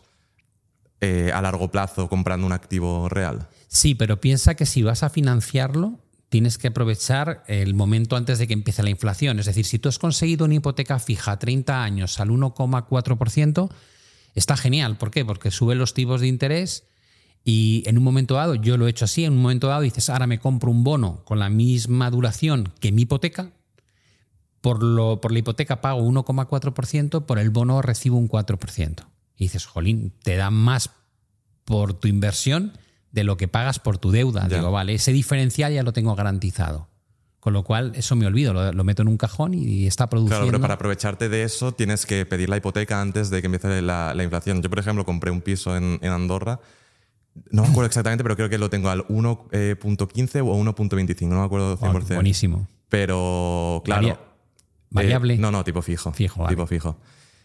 eh, a largo plazo comprando un activo real. Sí, pero piensa que si vas a financiarlo, tienes que aprovechar el momento antes de que empiece la inflación. Es decir, si tú has conseguido una hipoteca fija a treinta años al uno coma cuatro por ciento, está genial. ¿Por qué? Porque suben los tipos de interés y en un momento dado, yo lo he hecho así, en un momento dado dices, ahora me compro un bono con la misma duración que mi hipoteca. Por, lo, por la hipoteca pago uno coma cuatro por ciento, por el bono recibo un cuatro por ciento. Y dices, jolín, te dan más por tu inversión de lo que pagas por tu deuda. Ya. Digo, vale, ese diferencial ya lo tengo garantizado. Con lo cual, eso me olvido, lo, lo meto en un cajón y está produciendo. Claro, pero para aprovecharte de eso tienes que pedir la hipoteca antes de que empiece la, la inflación. Yo, por ejemplo, compré un piso en, en Andorra. No me acuerdo exactamente, pero creo que lo tengo al uno punto quince o uno punto veinticinco. No me acuerdo cien por ciento. Oh, buenísimo. Pero, claro... Varia- ¿Variable? Eh, no, no, tipo fijo. Fijo, vale. Tipo fijo.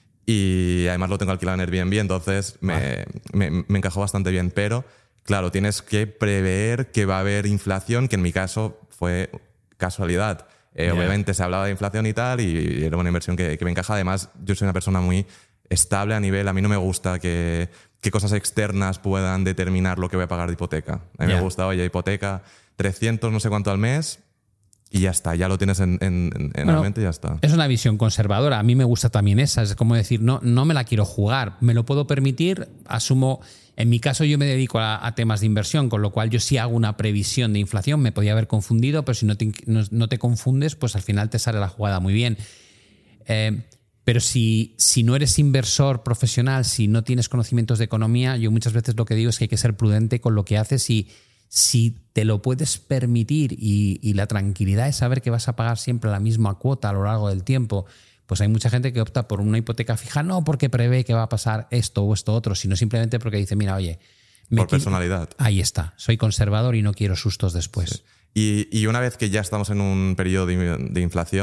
Y además lo tengo alquilado en Airbnb, entonces me, vale. me, me encajó bastante bien. Pero, claro, tienes que prever que va a haber inflación, que en mi caso fue casualidad. Eh, yeah. Obviamente se hablaba de inflación y tal, y era una inversión que, que me encaja. Además, yo soy una persona muy estable a nivel... A mí no me gusta que, que cosas externas puedan determinar lo que voy a pagar de hipoteca. A mí yeah. me gusta, oye, hipoteca trescientos no sé cuánto al mes... Y ya está, ya lo tienes en, en, en bueno, la mente y ya está. Es una visión conservadora. A mí me gusta también esa. Es como decir, no, no me la quiero jugar. Me lo puedo permitir. Asumo, en mi caso yo me dedico a, a temas de inversión, con lo cual yo sí hago una previsión de inflación. Me podía haber confundido, pero si no te, no, no te confundes, pues al final te sale la jugada muy bien. Eh, pero si, si no eres inversor profesional, si no tienes conocimientos de economía, yo muchas veces lo que digo es que hay que ser prudente con lo que haces y si te lo puedes permitir y, y la tranquilidad es saber que vas a pagar siempre la misma cuota a lo largo del tiempo, pues hay mucha gente que opta por una hipoteca fija, no porque prevé que va a pasar esto o esto otro, sino simplemente porque dice, mira, oye... Por personalidad. Ahí está, soy conservador y no quiero sustos después. Sí. Y, y una vez que ya estamos en un periodo de, de inflación,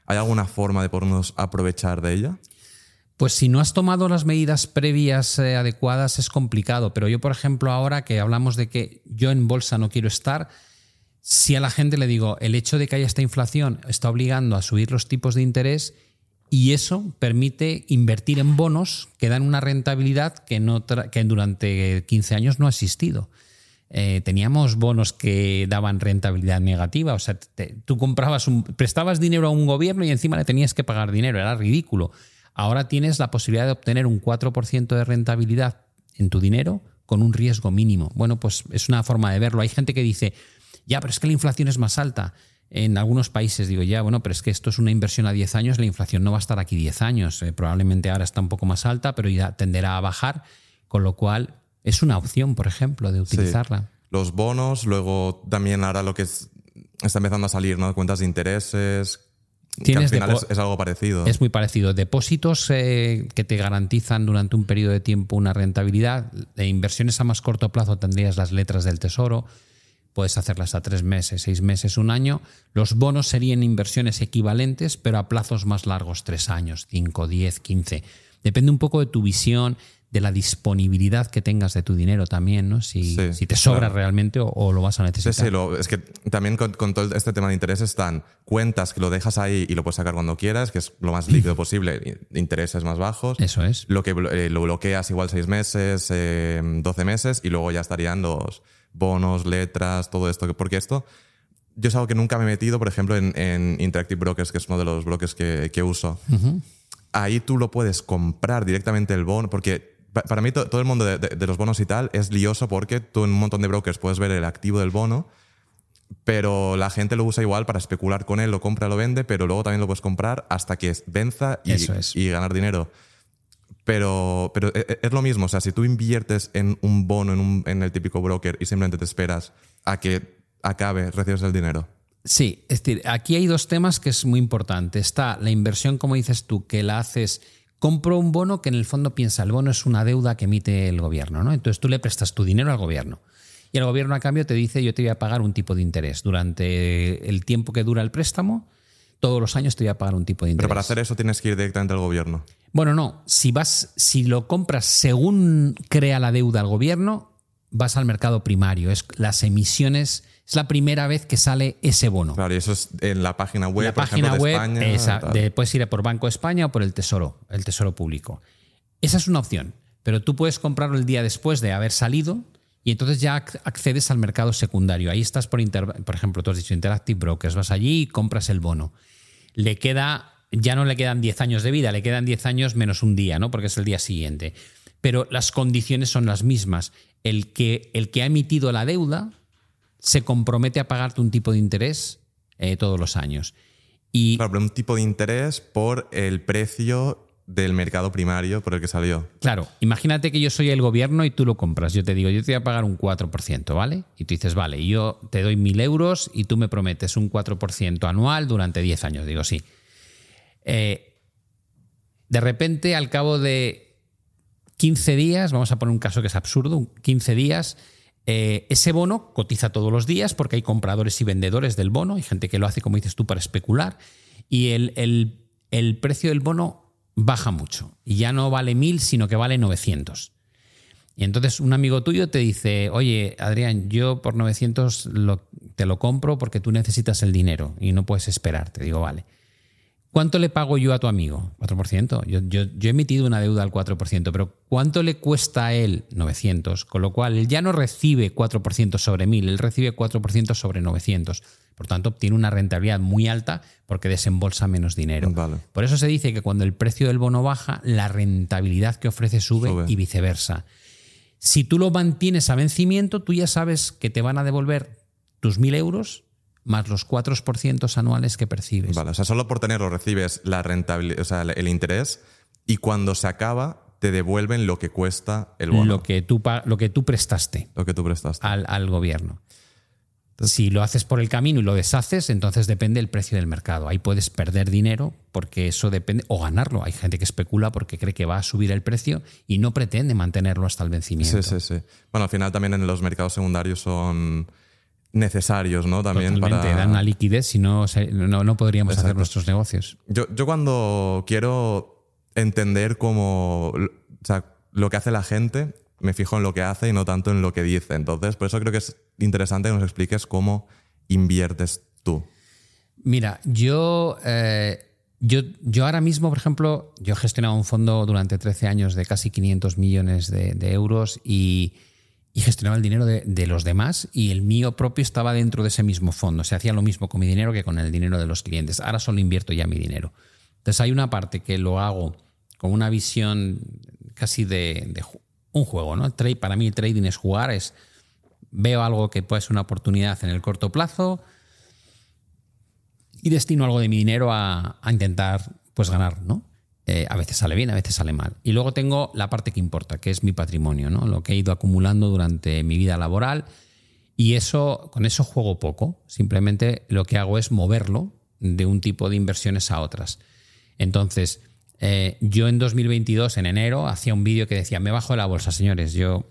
¿Hay alguna forma de podernos aprovechar de ella? Pues si no has tomado las medidas previas eh, adecuadas es complicado, pero yo, por ejemplo, ahora que hablamos de que yo en bolsa no quiero estar, si a la gente le digo, el hecho de que haya esta inflación está obligando a subir los tipos de interés y eso permite invertir en bonos que dan una rentabilidad que, no tra- que durante quince años no ha existido. Eh, teníamos bonos que daban rentabilidad negativa, o sea, te, tú comprabas un, prestabas dinero a un gobierno y encima le tenías que pagar dinero, era ridículo. Ahora tienes la posibilidad de obtener un cuatro por ciento de rentabilidad en tu dinero con un riesgo mínimo. Bueno, pues es una forma de verlo. Hay gente que dice, ya, pero es que la inflación es más alta. En algunos países digo, ya, bueno, pero es que esto es una inversión a diez años, la inflación no va a estar aquí diez años. Eh, probablemente ahora está un poco más alta, pero ya tenderá a bajar, con lo cual es una opción, por ejemplo, de utilizarla. Sí. Los bonos, luego también ahora lo que es, está empezando a salir, ¿no? Cuentas de intereses, que al final es, es algo parecido. Es muy parecido. Depósitos eh, que te garantizan durante un periodo de tiempo una rentabilidad. De inversiones a más corto plazo tendrías las letras del tesoro. Puedes hacerlas a tres meses, seis meses, un año. Los bonos serían inversiones equivalentes, pero a plazos más largos, tres años, cinco, diez, quince. Depende un poco de tu visión, de la disponibilidad que tengas de tu dinero también, ¿no? Si, sí, si te sobra claro. realmente o, o lo vas a necesitar. Sí, sí, lo, es que también con, con todo este tema de intereses están cuentas que lo dejas ahí y lo puedes sacar cuando quieras, que es lo más líquido posible, intereses más bajos. Eso es. Lo que eh, lo bloqueas igual seis meses, eh, doce meses y luego ya estarían los bonos, letras, todo esto. Porque esto, yo es algo que nunca me he metido, por ejemplo, en, en Interactive Brokers, que es uno de los brokers que, que uso. Uh-huh. Ahí tú lo puedes comprar directamente el bono, porque para mí todo el mundo de, de, de los bonos y tal es lioso porque tú en un montón de brokers puedes ver el activo del bono, pero la gente lo usa igual para especular con él, lo compra, lo vende, pero luego también lo puedes comprar hasta que venza y, Eso es. y ganar dinero. Pero, pero es lo mismo, o sea, si tú inviertes en un bono, en, un, en el típico broker y simplemente te esperas a que acabe, recibes el dinero. Sí, es decir, aquí hay dos temas que es muy importante. Está la inversión, como dices tú, que la haces... Compro un bono que en el fondo piensa, el bono es una deuda que emite el gobierno, ¿no? Entonces tú le prestas tu dinero al gobierno y el gobierno a cambio te dice, yo te voy a pagar un tipo de interés. Durante el tiempo que dura el préstamo, todos los años te voy a pagar un tipo de interés. Pero para hacer eso tienes que ir directamente al gobierno. Bueno, no. Si, vas, si lo compras según crea la deuda el gobierno, vas al mercado primario. Es las emisiones... Es la primera vez que sale ese bono. Claro, y eso es en la página web, la por página ejemplo, de web, España. Esa, de, puedes ir por Banco de España o por el Tesoro, el Tesoro Público. Esa es una opción, pero tú puedes comprarlo el día después de haber salido y entonces ya accedes al mercado secundario. Ahí estás por, inter, por ejemplo, tú has dicho Interactive Brokers, vas allí y compras el bono. Le queda, ya no le quedan diez años de vida, le quedan diez años menos un día, ¿no? Porque es el día siguiente. Pero las condiciones son las mismas. El que, el que ha emitido la deuda se compromete a pagarte un tipo de interés eh, todos los años. Y, claro, pero un tipo de interés por el precio del mercado primario por el que salió. Claro, imagínate que yo soy el gobierno y tú lo compras. Yo te digo, yo te voy a pagar un cuatro por ciento, ¿vale? Y tú dices, vale, yo te doy mil euros y tú me prometes un cuatro por ciento anual durante diez años. Digo, sí. Eh, de repente, al cabo de quince días, vamos a poner un caso que es absurdo, quince días... Eh, ese bono cotiza todos los días porque hay compradores y vendedores del bono, hay gente que lo hace, como dices tú, para especular, y el, el, el precio del bono baja mucho y ya no vale mil, sino que vale novecientos. Y entonces un amigo tuyo te dice, oye, Adrián, yo por novecientos lo, te lo compro porque tú necesitas el dinero y no puedes esperar. Te digo, vale. ¿Cuánto le pago yo a tu amigo? cuatro por ciento. Yo, yo, yo he emitido una deuda al cuatro por ciento, pero ¿cuánto le cuesta a él? novecientos. Con lo cual, él ya no recibe cuatro por ciento sobre mil, él recibe cuatro por ciento sobre novecientos. Por tanto, obtiene una rentabilidad muy alta porque desembolsa menos dinero. Vale. Por eso se dice que cuando el precio del bono baja, la rentabilidad que ofrece sube, sube y viceversa. Si tú lo mantienes a vencimiento, tú ya sabes que te van a devolver tus mil euros más los cuatro por ciento anuales que percibes. Vale, o sea, solo por tenerlo recibes la rentabilidad, o sea, el interés, y cuando se acaba te devuelven lo que cuesta el bono. Lo que tú, lo que tú prestaste. Lo que tú prestaste. Al, al gobierno. Entonces, si lo haces por el camino y lo deshaces, entonces depende del precio del mercado. Ahí puedes perder dinero porque eso depende, o ganarlo. Hay gente que especula porque cree que va a subir el precio y no pretende mantenerlo hasta el vencimiento. Sí, sí, sí. Bueno, al final también en los mercados secundarios son... necesarios, ¿no? También Totalmente, para... dan una liquidez, si no, no, no podríamos Exacto. hacer nuestros negocios. Yo, yo cuando quiero entender cómo, o sea, lo que hace la gente, me fijo en lo que hace y no tanto en lo que dice. Entonces, por eso creo que es interesante que nos expliques cómo inviertes tú. Mira, yo, eh, yo, yo ahora mismo, por ejemplo, yo he gestionado un fondo durante trece años de casi quinientos millones de, de euros y... y gestionaba el dinero de, de los demás y el mío propio estaba dentro de ese mismo fondo. Se hacía lo mismo con mi dinero que con el dinero de los clientes. Ahora solo invierto ya mi dinero. Entonces hay una parte que lo hago con una visión casi de, de un juego, ¿no? El trade, para mí el trading es jugar, es veo algo que puede ser una oportunidad en el corto plazo y destino algo de mi dinero a, a intentar pues, ganar, ¿no? Eh, a veces sale bien, a veces sale mal. Y luego tengo la parte que importa, que es mi patrimonio, ¿no? Lo que he ido acumulando durante mi vida laboral. Y eso, con eso juego poco. Simplemente lo que hago es moverlo de un tipo de inversiones a otras. Entonces, eh, yo en dos mil veintidós, en enero, hacía un vídeo que decía, me bajo de la bolsa, señores, yo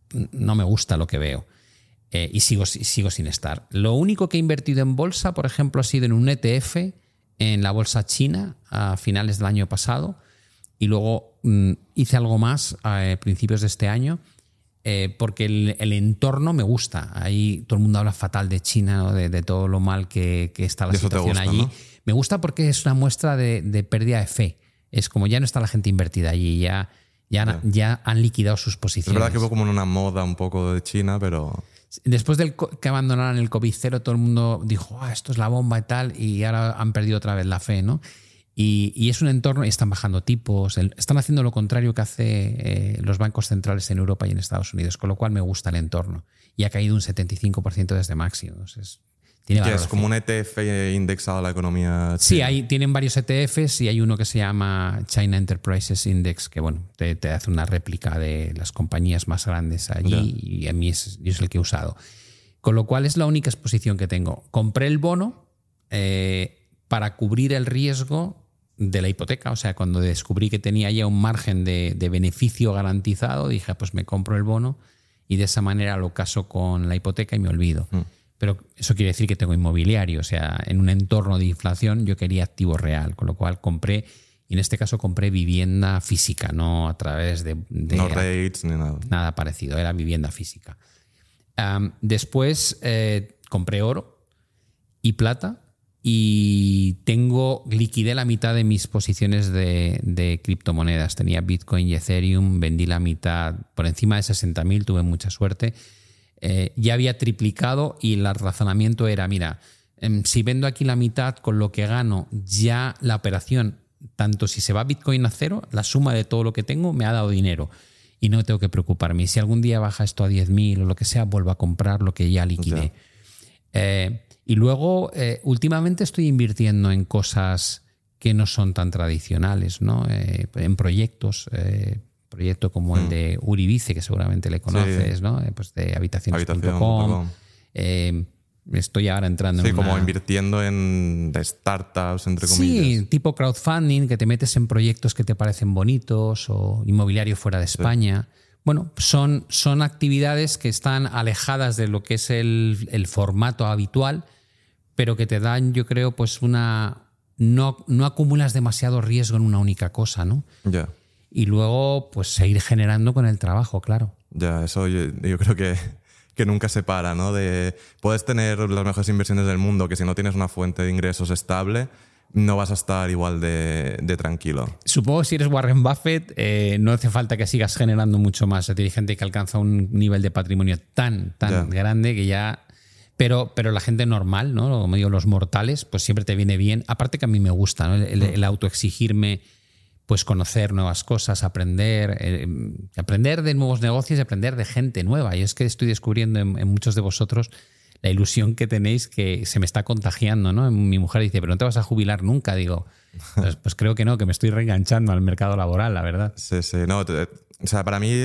no me gusta lo que veo. Eh, y sigo, sigo sin estar. Lo único que he invertido en bolsa, por ejemplo, ha sido en un E T F en la bolsa china a finales del año pasado y luego mmm, hice algo más a principios de este año eh, porque el, el entorno me gusta. Ahí todo el mundo habla fatal de China, ¿no? de, de todo lo mal que, que está la situación gusta, allí. ¿No? Me gusta porque es una muestra de, de pérdida de fe. Es como ya no está la gente invertida allí, ya, ya, yeah. ya han liquidado sus posiciones. Es verdad que hubo como una moda un poco de China, pero... Después del que abandonaron el COVID cero, todo el mundo dijo, ah, esto es la bomba y tal, y ahora han perdido otra vez la fe, ¿no? Y, y es un entorno, y están bajando tipos, el, están haciendo lo contrario que hace eh, los bancos centrales en Europa y en Estados Unidos, con lo cual me gusta el entorno. Y ha caído un setenta y cinco por ciento desde máximos. Es, tiene que es como un E T F indexado a la economía china. Sí, hay, tienen varios E T Fs y hay uno que se llama China Enterprises Index, que bueno, te, te hace una réplica de las compañías más grandes allí yeah. y a mí es, yo es el que he usado. Con lo cual es la única exposición que tengo. Compré el bono eh, para cubrir el riesgo de la hipoteca. O sea, cuando descubrí que tenía ya un margen de, de beneficio garantizado, dije, pues me compro el bono y de esa manera lo caso con la hipoteca y me olvido. Mm. Pero eso quiere decir que tengo inmobiliario. O sea, en un entorno de inflación yo quería activo real, con lo cual compré, y en este caso compré vivienda física, no a través de... de no rates ni nada. Nada parecido, era vivienda física. Um, después eh, compré oro y plata y tengo, liquidé la mitad de mis posiciones de, de criptomonedas. Tenía Bitcoin y Ethereum, vendí la mitad por encima de sesenta mil, tuve mucha suerte. Eh, ya había triplicado y el razonamiento era, mira, eh, si vendo aquí la mitad con lo que gano, ya la operación, tanto si se va Bitcoin a cero, la suma de todo lo que tengo me ha dado dinero y no tengo que preocuparme. Y si algún día baja esto a diez mil o lo que sea, vuelvo a comprar lo que ya liquidé. Eh, y luego, eh, últimamente estoy invirtiendo en cosas que no son tan tradicionales, ¿no? Eh, en proyectos... Eh, proyecto como el de Uri Vice, que seguramente le conoces, sí. ¿no? Pues de habitaciones punto com. Eh, estoy ahora entrando sí, en Sí, como una... invirtiendo en startups, entre comillas. Sí, tipo crowdfunding, que te metes en proyectos que te parecen bonitos o inmobiliario fuera de España. Sí. Bueno, son, son actividades que están alejadas de lo que es el, el formato habitual, pero que te dan, yo creo, pues una... No, no acumulas demasiado riesgo en una única cosa, ¿no? Ya. Yeah. Y luego, pues, seguir generando con el trabajo, claro. Ya, eso yo, yo creo que, que nunca se para, ¿no? De, puedes tener las mejores inversiones del mundo, que si no tienes una fuente de ingresos estable, no vas a estar igual de, de tranquilo. Supongo que si eres Warren Buffett, eh, no hace falta que sigas generando mucho más. Hay gente que alcanza un nivel de patrimonio tan, tan ya. grande que ya... Pero, pero la gente normal, ¿no? Como digo, los mortales, pues siempre te viene bien. Aparte que a mí me gusta, ¿no? El, el autoexigirme... pues conocer nuevas cosas, aprender, eh, aprender de nuevos negocios y aprender de gente nueva. Y es que estoy descubriendo en, en muchos de vosotros la ilusión que tenéis que se me está contagiando, ¿no? Mi mujer dice, pero no te vas a jubilar nunca. Digo, pues, pues creo que no, que me estoy reenganchando al mercado laboral, la verdad. Sí, sí. No, te, o sea, para mí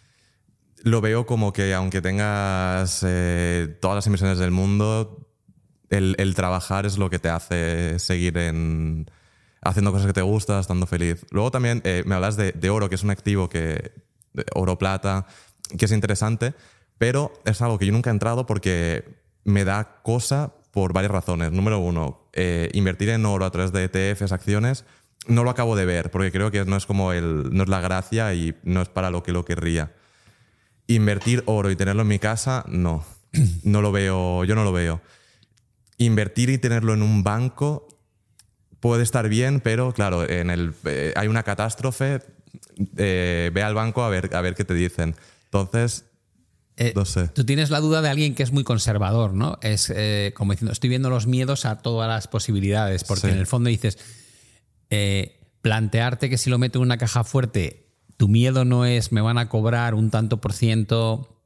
lo veo como que aunque tengas eh, todas las inversiones del mundo, el, el trabajar es lo que te hace seguir en... haciendo cosas que te gustan, estando feliz. Luego también eh, me hablas de, de oro, que es un activo que oro-plata, que es interesante, pero es algo que yo nunca he entrado porque me da cosa por varias razones. Número uno, eh, invertir en oro a través de E T Fs, acciones, no lo acabo de ver, porque creo que no es como el, no es la gracia y no es para lo que lo querría. Invertir oro y tenerlo en mi casa, no. No lo veo, yo no lo veo. Invertir y tenerlo en un banco puede estar bien, pero claro, en el, eh, hay una catástrofe, eh, ve al banco a ver, a ver qué te dicen. Entonces, eh, no sé. Tú tienes la duda de alguien que es muy conservador, ¿no? Es eh, como diciendo, estoy viendo los miedos a todas las posibilidades, porque Sí. en el fondo dices, eh, plantearte que si lo meto en una caja fuerte, tu miedo no es me van a cobrar un tanto por ciento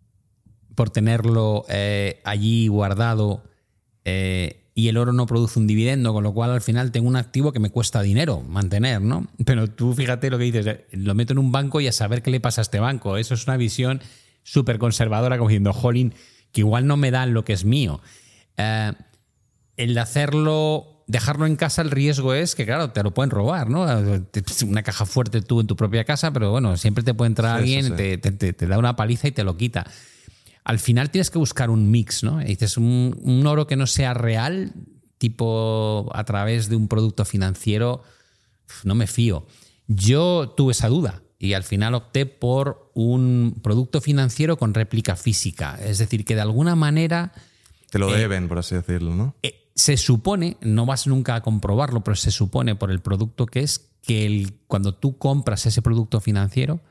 por tenerlo eh, allí guardado, eh, y el oro no produce un dividendo, con lo cual al final tengo un activo que me cuesta dinero mantener, ¿no? Pero tú fíjate lo que dices, lo meto en un banco y a saber qué le pasa a este banco. Eso es una visión súper conservadora, como diciendo, jolín, que igual no me dan lo que es mío. Eh, el de hacerlo, dejarlo en casa, el riesgo es que, claro, te lo pueden robar, ¿no? Una caja fuerte tú en tu propia casa, pero bueno, siempre te puede entrar Sí, alguien, sí, sí. Te, te, te, te da una paliza y te lo quita. Al final tienes que buscar un mix, ¿no? Y dices, un, un oro que no sea real, tipo a través de un producto financiero, no me fío. Yo tuve esa duda y al final opté por un producto financiero con réplica física. Es decir, que de alguna manera Te lo eh, deben, por así decirlo, ¿no? eh, se supone, no vas nunca a comprobarlo, pero se supone por el producto que es, que el, cuando tú compras ese producto financiero,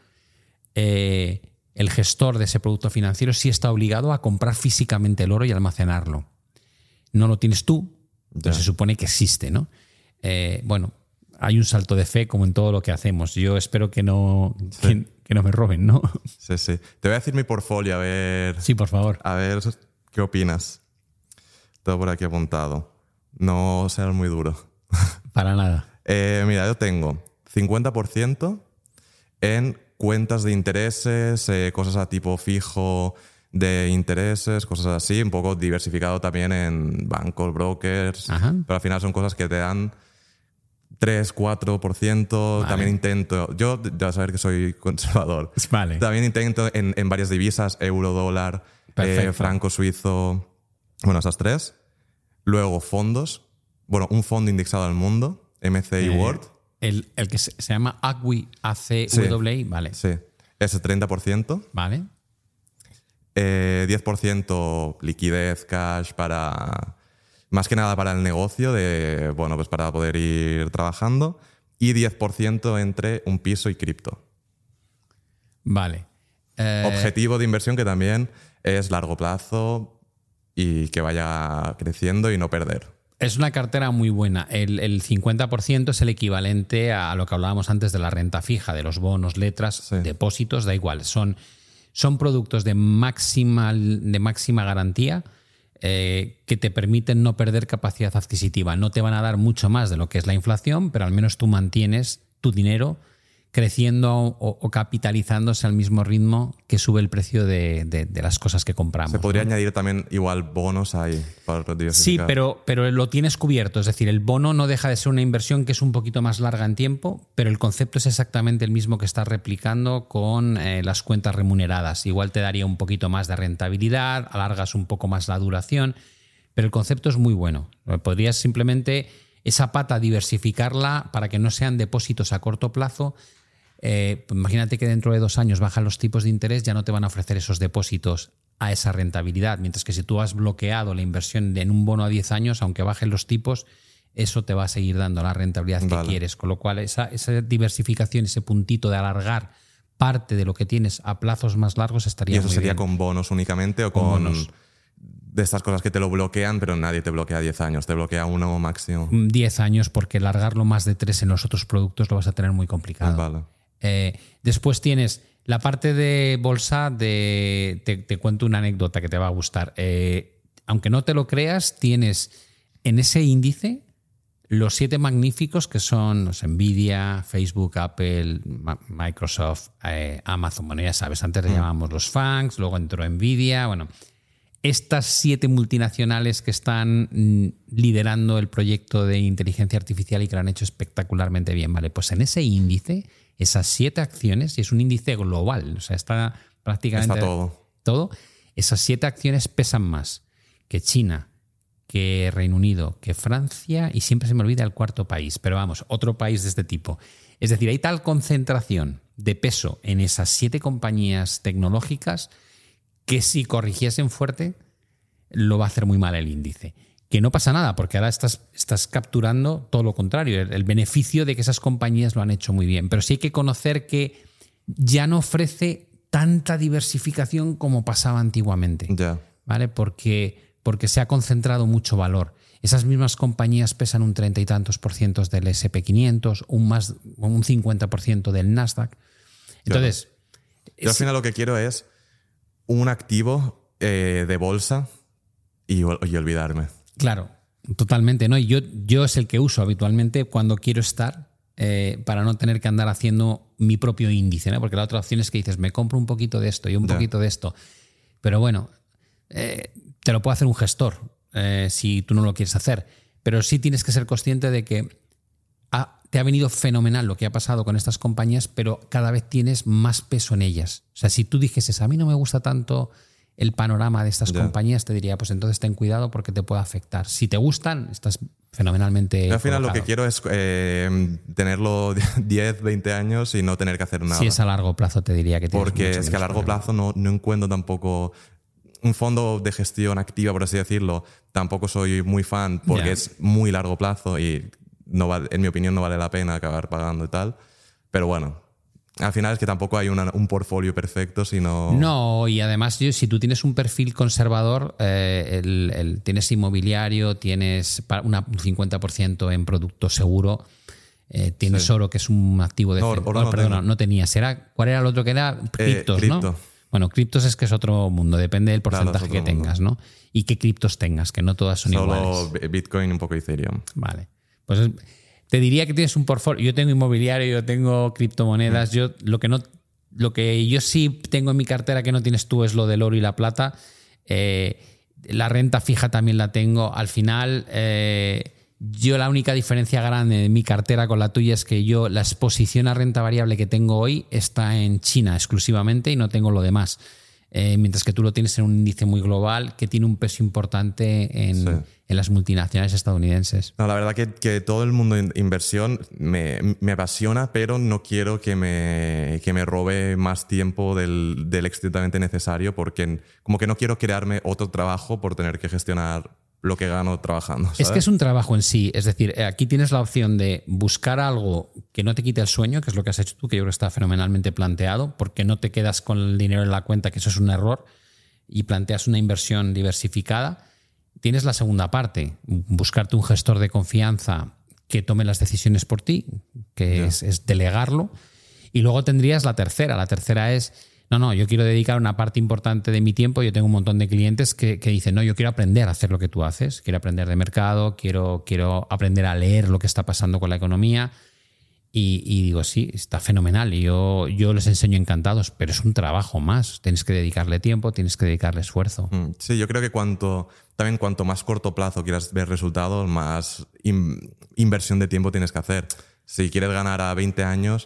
eh, el gestor de ese producto financiero sí está obligado a comprar físicamente el oro y almacenarlo. No lo tienes tú, pero Ya. se supone que existe, ¿no? Eh, bueno, hay un salto de fe como en todo lo que hacemos. Yo espero que no, Sí. que, que no me roben, ¿no? Sí, sí. Te voy a decir mi portfolio, a ver, Sí, por favor. a ver qué opinas. Todo por aquí apuntado. No seas muy duro. Para nada. Eh, mira, yo tengo cincuenta por ciento en cuentas de intereses, eh, cosas a tipo fijo de intereses, cosas así, un poco diversificado también en bancos, brokers, Ajá. pero al final son cosas que te dan tres, cuatro por ciento. Vale. También intento, yo debes saber que soy conservador, Vale. también intento en, en varias divisas, euro, dólar, Perfecto. eh, franco suizo, bueno, esas tres. Luego fondos, bueno, un fondo indexado al mundo, M C I Eh, World. El, el que se, se llama A C W I, A C W I, vale. Sí, ese treinta por ciento. Vale. Eh, diez por ciento liquidez, cash para... Más que nada para el negocio, de, bueno, pues para poder ir trabajando. Y diez por ciento entre un piso y cripto. Vale. Eh, Objetivo de inversión que también es largo plazo y que vaya creciendo y no perder. Es una cartera muy buena. El, el cincuenta por ciento es el equivalente a lo que hablábamos antes de la renta fija, de los bonos, letras, Sí. depósitos, da igual. Son, son productos de máxima, de máxima garantía eh, que te permiten no perder capacidad adquisitiva. No te van a dar mucho más de lo que es la inflación, pero al menos tú mantienes tu dinero creciendo o, o capitalizándose al mismo ritmo que sube el precio de, de, de las cosas que compramos. Se podría ¿no? añadir también igual bonos ahí para Sí, diversificar. pero, pero lo tienes cubierto. Es decir, el bono no deja de ser una inversión que es un poquito más larga en tiempo, pero el concepto es exactamente el mismo que estás replicando con eh, las cuentas remuneradas. Igual te daría un poquito más de rentabilidad, alargas un poco más la duración, pero el concepto es muy bueno. Podrías simplemente esa pata diversificarla para que no sean depósitos a corto plazo. Eh, pues imagínate que dentro de dos años bajan los tipos de interés, ya no te van a ofrecer esos depósitos a esa rentabilidad, mientras que si tú has bloqueado la inversión en un bono a diez años, aunque bajen los tipos, eso te va a seguir dando la rentabilidad que Vale. quieres, con lo cual esa, esa diversificación, ese puntito de alargar parte de lo que tienes a plazos más largos estaría ¿Y eso muy sería bien. con bonos únicamente o Con con, bonos. de estas cosas que te lo bloquean, pero nadie te bloquea diez años, te bloquea uno máximo? diez años, porque largarlo más de tres en los otros productos lo vas a tener muy complicado. Vale. Eh, después tienes la parte de bolsa, de, te, te cuento una anécdota que te va a gustar. Eh, aunque no te lo creas, tienes en ese índice los siete magníficos que son no sé, Nvidia, Facebook, Apple, Ma- Microsoft, eh, Amazon. Bueno, ya sabes, antes le Mm. llamábamos los FANGs, luego entró Nvidia. Bueno, estas siete multinacionales que están mm, liderando el proyecto de inteligencia artificial y que lo han hecho espectacularmente bien, ¿vale? Pues en ese índice, esas siete acciones, y es un índice global, o sea, está prácticamente Está todo. todo, esas siete acciones pesan más que China, que Reino Unido, que Francia, y siempre se me olvida el cuarto país, pero vamos, otro país de este tipo. Es decir, hay tal concentración de peso en esas siete compañías tecnológicas que si corrigiesen fuerte lo va a hacer muy mal el índice. Que no pasa nada, porque ahora estás, estás capturando todo lo contrario, el, el beneficio de que esas compañías lo han hecho muy bien. Pero sí hay que conocer que ya no ofrece tanta diversificación como pasaba antiguamente. Yeah. ¿Vale? Porque, porque se ha concentrado mucho valor. Esas mismas compañías pesan un treinta y tantos por ciento del ese and pe quinientos, un, más, un cincuenta por ciento del Nasdaq. Entonces... Claro. Yo al final lo que quiero es un activo eh, de bolsa y, y olvidarme. Claro, totalmente, ¿no? Y yo, yo es el que uso habitualmente cuando quiero estar eh, para no tener que andar haciendo mi propio índice, ¿no? Porque la otra opción es que dices, me compro un poquito de esto y un yeah. poquito de esto. Pero bueno, eh, te lo puede hacer un gestor eh, si tú no lo quieres hacer. Pero sí tienes que ser consciente de que ha, te ha venido fenomenal lo que ha pasado con estas compañías, pero cada vez tienes más peso en ellas. O sea, si tú dijeses, a mí no me gusta tanto el panorama de estas yeah. compañías, te diría, pues entonces ten cuidado porque te puede afectar. Si te gustan, estás fenomenalmente Yo al final colocado. Lo que quiero es eh, tenerlo diez, veinte años y no tener que hacer nada. Si es a largo plazo, te diría que tienes Porque mucho es que a largo problema. plazo no, no encuentro tampoco un fondo de gestión activa, por así decirlo. Tampoco soy muy fan porque yeah. es muy largo plazo y no vale, en mi opinión no vale la pena acabar pagando y tal. Pero bueno, al final es que tampoco hay una, un portfolio perfecto, sino... No, y además si tú tienes un perfil conservador, eh, el, el, tienes inmobiliario, tienes una, un cincuenta por ciento en producto seguro, eh, tienes sí. oro, que es un activo de... No, oro, oro oh, no, perdona, tengo. no tenías. ¿Era, ¿Cuál era el otro que era? Criptos, eh, cripto. ¿no? Bueno, criptos es que es otro mundo, depende del porcentaje claro, que mundo. tengas, ¿no? Y qué criptos tengas, que no todas son Solo iguales. Solo Bitcoin y un poco Ethereum. Vale. Pues te diría que tienes un portfolio. Yo tengo inmobiliario, yo tengo criptomonedas. Mm. Yo lo que no, lo que yo sí tengo en mi cartera que no tienes tú es lo del oro y la plata. Eh, la renta fija también la tengo. Al final, eh, yo la única diferencia grande de mi cartera con la tuya es que yo la exposición a renta variable que tengo hoy está en China exclusivamente y no tengo lo demás. Eh, mientras que tú lo tienes en un índice muy global que tiene un peso importante en, sí. en las multinacionales estadounidenses. No, la verdad que, que todo el mundo de inversión me, me apasiona, pero no quiero que me, que me robe más tiempo del, del estrictamente necesario, porque como que no quiero crearme otro trabajo por tener que gestionar lo que gano trabajando, ¿sabes? Es que es un trabajo en sí. Es decir, aquí tienes la opción de buscar algo que no te quite el sueño, que es lo que has hecho tú, que yo creo que está fenomenalmente planteado, porque no te quedas con el dinero en la cuenta, que eso es un error, y planteas una inversión diversificada. Tienes la segunda parte, buscarte un gestor de confianza que tome las decisiones por ti, que yeah. es, es delegarlo. Y luego tendrías la tercera. La tercera es... No, no, yo quiero dedicar una parte importante de mi tiempo. Yo tengo un montón de clientes que, que dicen, no, yo quiero aprender a hacer lo que tú haces, quiero aprender de mercado, quiero, quiero aprender a leer lo que está pasando con la economía. Y, y digo, sí, está fenomenal. Y yo, yo les enseño encantados, pero es un trabajo más. Tienes que dedicarle tiempo, tienes que dedicarle esfuerzo. Sí, yo creo que cuanto, también cuanto más corto plazo quieras ver resultados, más in, inversión de tiempo tienes que hacer. Si quieres ganar a veinte años...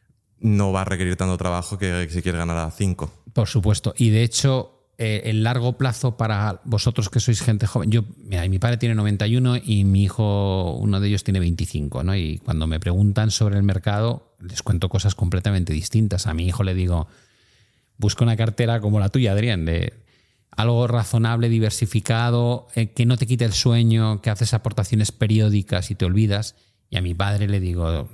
no va a requerir tanto trabajo que si quieres ganar a cinco. Por supuesto. Y de hecho, eh, el largo plazo para vosotros que sois gente joven... Yo, mira, mi padre tiene noventa y uno y mi hijo, uno de ellos, tiene veinticinco, ¿no? Y cuando me preguntan sobre el mercado, les cuento cosas completamente distintas. A mi hijo le digo, busca una cartera como la tuya, Adrián, de algo razonable, diversificado, eh, que no te quite el sueño, que haces aportaciones periódicas y te olvidas. Y a mi padre le digo...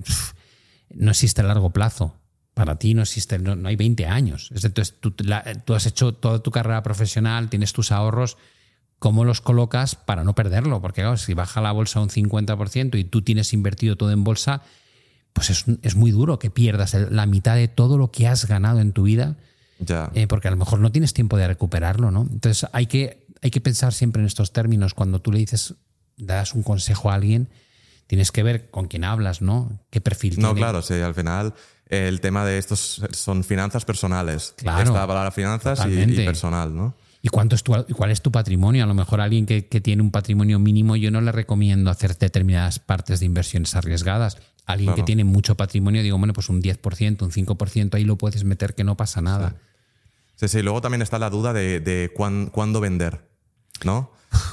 no existe a largo plazo. Para ti no existe, no, no hay veinte años. Entonces, tú, la, tú has hecho toda tu carrera profesional, tienes tus ahorros, ¿cómo los colocas para no perderlo? Porque claro, si baja la bolsa un cincuenta por ciento y tú tienes invertido todo en bolsa, pues es, es muy duro que pierdas la mitad de todo lo que has ganado en tu vida, ya. eh, porque a lo mejor no tienes tiempo de recuperarlo, ¿no? Entonces hay que, hay que pensar siempre en estos términos. Cuando tú le dices, das un consejo a alguien, tienes que ver con quién hablas, ¿no? ¿Qué perfil tiene? No, claro, sí, al final el tema de estos son finanzas personales. Claro, esta palabra finanzas y, y personal, ¿no? ¿Y cuánto es tu, cuál es tu patrimonio? A lo mejor alguien que, que tiene un patrimonio mínimo, yo no le recomiendo hacer determinadas partes de inversiones arriesgadas. Alguien claro. que tiene mucho patrimonio, digo, bueno, pues un diez por ciento, un cinco por ciento, ahí lo puedes meter que no pasa nada. Sí, sí, sí. Luego también está la duda de, de cuán, cuándo vender, ¿no?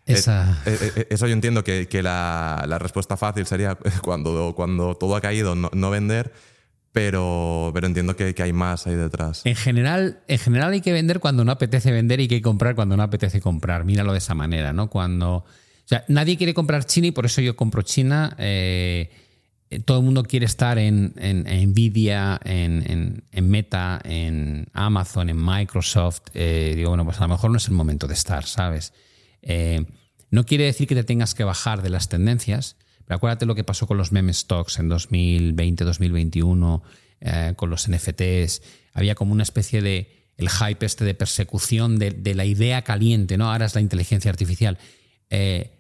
esa... Eh, eh, eh, eso yo entiendo que, que la, la respuesta fácil sería cuando, cuando todo ha caído no, no vender, pero, pero entiendo que, que hay más ahí detrás. En general, en general hay que vender cuando no apetece vender y hay que comprar cuando no apetece comprar. Míralo de esa manera, ¿no? Cuando, o sea, nadie quiere comprar China y por eso yo compro China. Eh, todo el mundo quiere estar en, en, en Nvidia, en, en, en Meta, en Amazon, en Microsoft. Eh, digo, bueno, pues a lo mejor no es el momento de estar, ¿sabes? Eh, no quiere decir que te tengas que bajar de las tendencias, pero acuérdate lo que pasó con los meme stocks en dos mil veinte, dos mil veintiuno, eh, con los N F Ts. Había como una especie de el hype este de persecución de, de la idea caliente, ¿no? Ahora es la inteligencia artificial. Eh,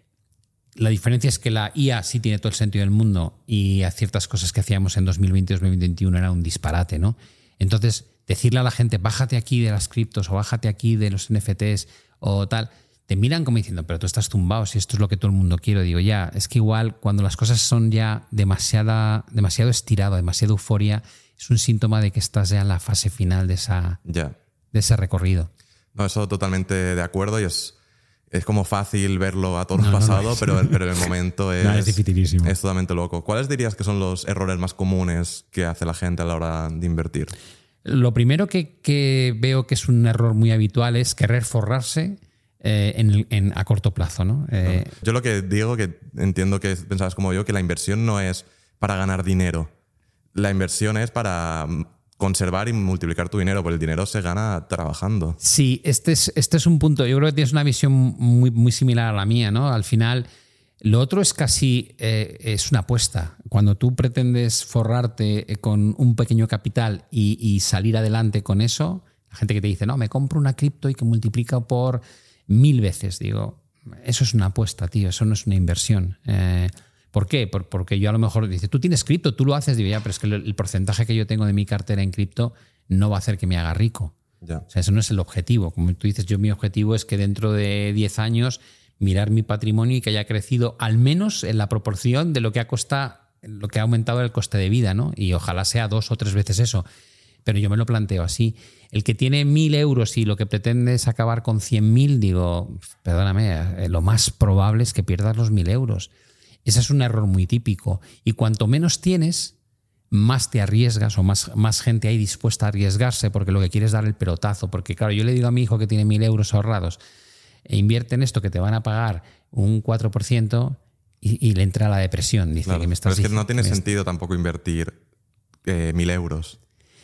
La diferencia es que la I A sí tiene todo el sentido del mundo y a ciertas cosas que hacíamos en dos mil veinte, dos mil veintiuno era un disparate, ¿no? Entonces, decirle a la gente, bájate aquí de las criptos o bájate aquí de los N F Ts o tal, te miran como diciendo, pero tú estás tumbado si esto es lo que todo el mundo quiere. Digo, ya, es que igual cuando las cosas son ya demasiada, demasiado estirado, demasiada euforia, es un síntoma de que estás ya en la fase final de, esa, Ya. de ese recorrido. No, eso totalmente de acuerdo y es... Es como fácil verlo a toro No, no, pasado, no es. pero, pero en el momento es, No, es dificilísimo. es totalmente loco. ¿Cuáles dirías que son los errores más comunes que hace la gente a la hora de invertir? Lo primero que, que veo que es un error muy habitual es querer forrarse eh, en, el- en- a corto plazo, ¿no? Eh, Yo lo que digo, que entiendo que pensabas como yo, que la inversión no es para ganar dinero. La inversión es para conservar y multiplicar tu dinero, porque el dinero se gana trabajando. Sí, este es, este es un punto. Yo creo que tienes una visión muy, muy similar a la mía, ¿no? Al final, lo otro es casi eh, es una apuesta. Cuando tú pretendes forrarte con un pequeño capital y, y salir adelante con eso, la gente que te dice, no, me compro una cripto y que multiplica por mil veces. Digo, eso es una apuesta, tío, eso no es una inversión. Eh, ¿Por qué? Por- porque yo a lo mejor dice, tú tienes cripto, tú lo haces, digo, ya, pero es que el, el porcentaje que yo tengo de mi cartera en cripto no va a hacer que me haga rico. Ya. O sea, eso no es el objetivo. Como tú dices, yo mi objetivo es que dentro de diez años mirar mi patrimonio y que haya crecido al menos en la proporción de lo que ha costado, lo que ha aumentado el coste de vida, ¿no? Y ojalá sea dos o tres veces eso. Pero yo me lo planteo así. El que tiene mil euros y lo que pretende es acabar con cien mil, digo, perdóname, eh, lo más probable es que pierdas los mil euros. Ese es un error muy típico. Y cuanto menos tienes, más te arriesgas o más, más gente hay dispuesta a arriesgarse porque lo que quiere es dar el pelotazo. Porque claro, yo le digo a mi hijo que tiene mil euros ahorrados, e invierte en esto que te van a pagar un cuatro por ciento y, y le entra la depresión. Dice Claro, que me estás pero es que no tiene me- sentido tampoco invertir eh, mil euros.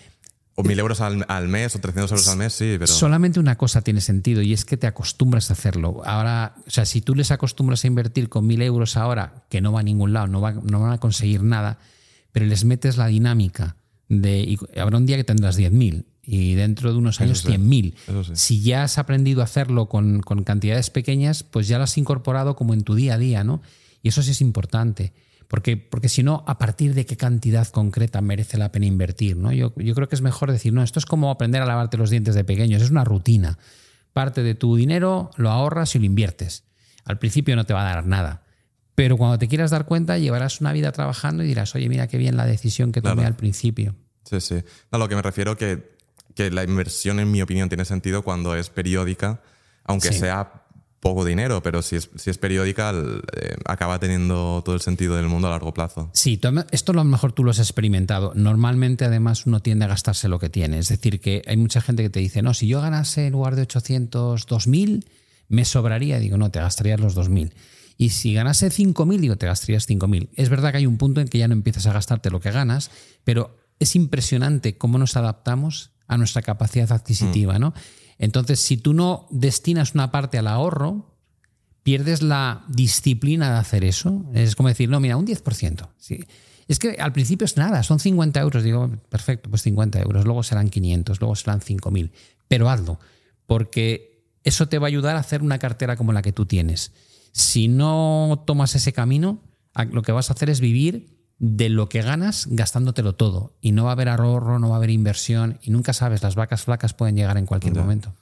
O mil euros al, al mes o trescientos euros al mes, sí, pero... Solamente una cosa tiene sentido y es que te acostumbras a hacerlo. Ahora, o sea, si tú les acostumbras a invertir con mil euros ahora, que no va a ningún lado, no, va, no van a conseguir nada, pero les metes la dinámica de... Y habrá un día que tendrás diez mil y dentro de unos años sí, cien mil. eso sí. Si ya has aprendido a hacerlo con, con cantidades pequeñas, pues ya lo has incorporado como en tu día a día, ¿no? Y eso sí es importante. Porque, porque si no, ¿a partir de qué cantidad concreta merece la pena invertir? ¿No? Yo, yo creo que es mejor decir, no, esto es como aprender a lavarte los dientes de pequeños, es una rutina. Parte de tu dinero lo ahorras y lo inviertes. Al principio no te va a dar nada, pero cuando te quieras dar cuenta llevarás una vida trabajando y dirás, oye, mira qué bien la decisión que tomé Claro. al principio. Sí, sí. A lo que me refiero que, que la inversión, en mi opinión, tiene sentido cuando es periódica, aunque Sí. sea poco dinero, pero si es, si es periódica, eh, acaba teniendo todo el sentido del mundo a largo plazo. Sí, tú- esto a lo mejor tú lo has experimentado. Normalmente, además, uno tiende a gastarse lo que tiene. Es decir, que hay mucha gente que te dice, no, si yo ganase en lugar de ochocientos, dos mil, me sobraría. Digo, no, te gastarías los dos mil. Y si ganase cinco mil, digo, te gastarías cinco mil. Es verdad que hay un punto en que ya no empiezas a gastarte lo que ganas, pero es impresionante cómo nos adaptamos a nuestra capacidad adquisitiva, ¿no? Entonces, si tú no destinas una parte al ahorro, pierdes la disciplina de hacer eso. Es como decir, no, mira, un diez por ciento. Sí. Es que al principio es nada, son cincuenta euros. Digo, perfecto, pues cincuenta euros. Luego serán quinientos, luego serán cinco mil. Pero hazlo, porque eso te va a ayudar a hacer una cartera como la que tú tienes. Si no tomas ese camino, lo que vas a hacer es vivir de lo que ganas gastándotelo todo. Y no va a haber ahorro, no va a haber inversión y nunca sabes, las vacas flacas pueden llegar en cualquier Ya. momento.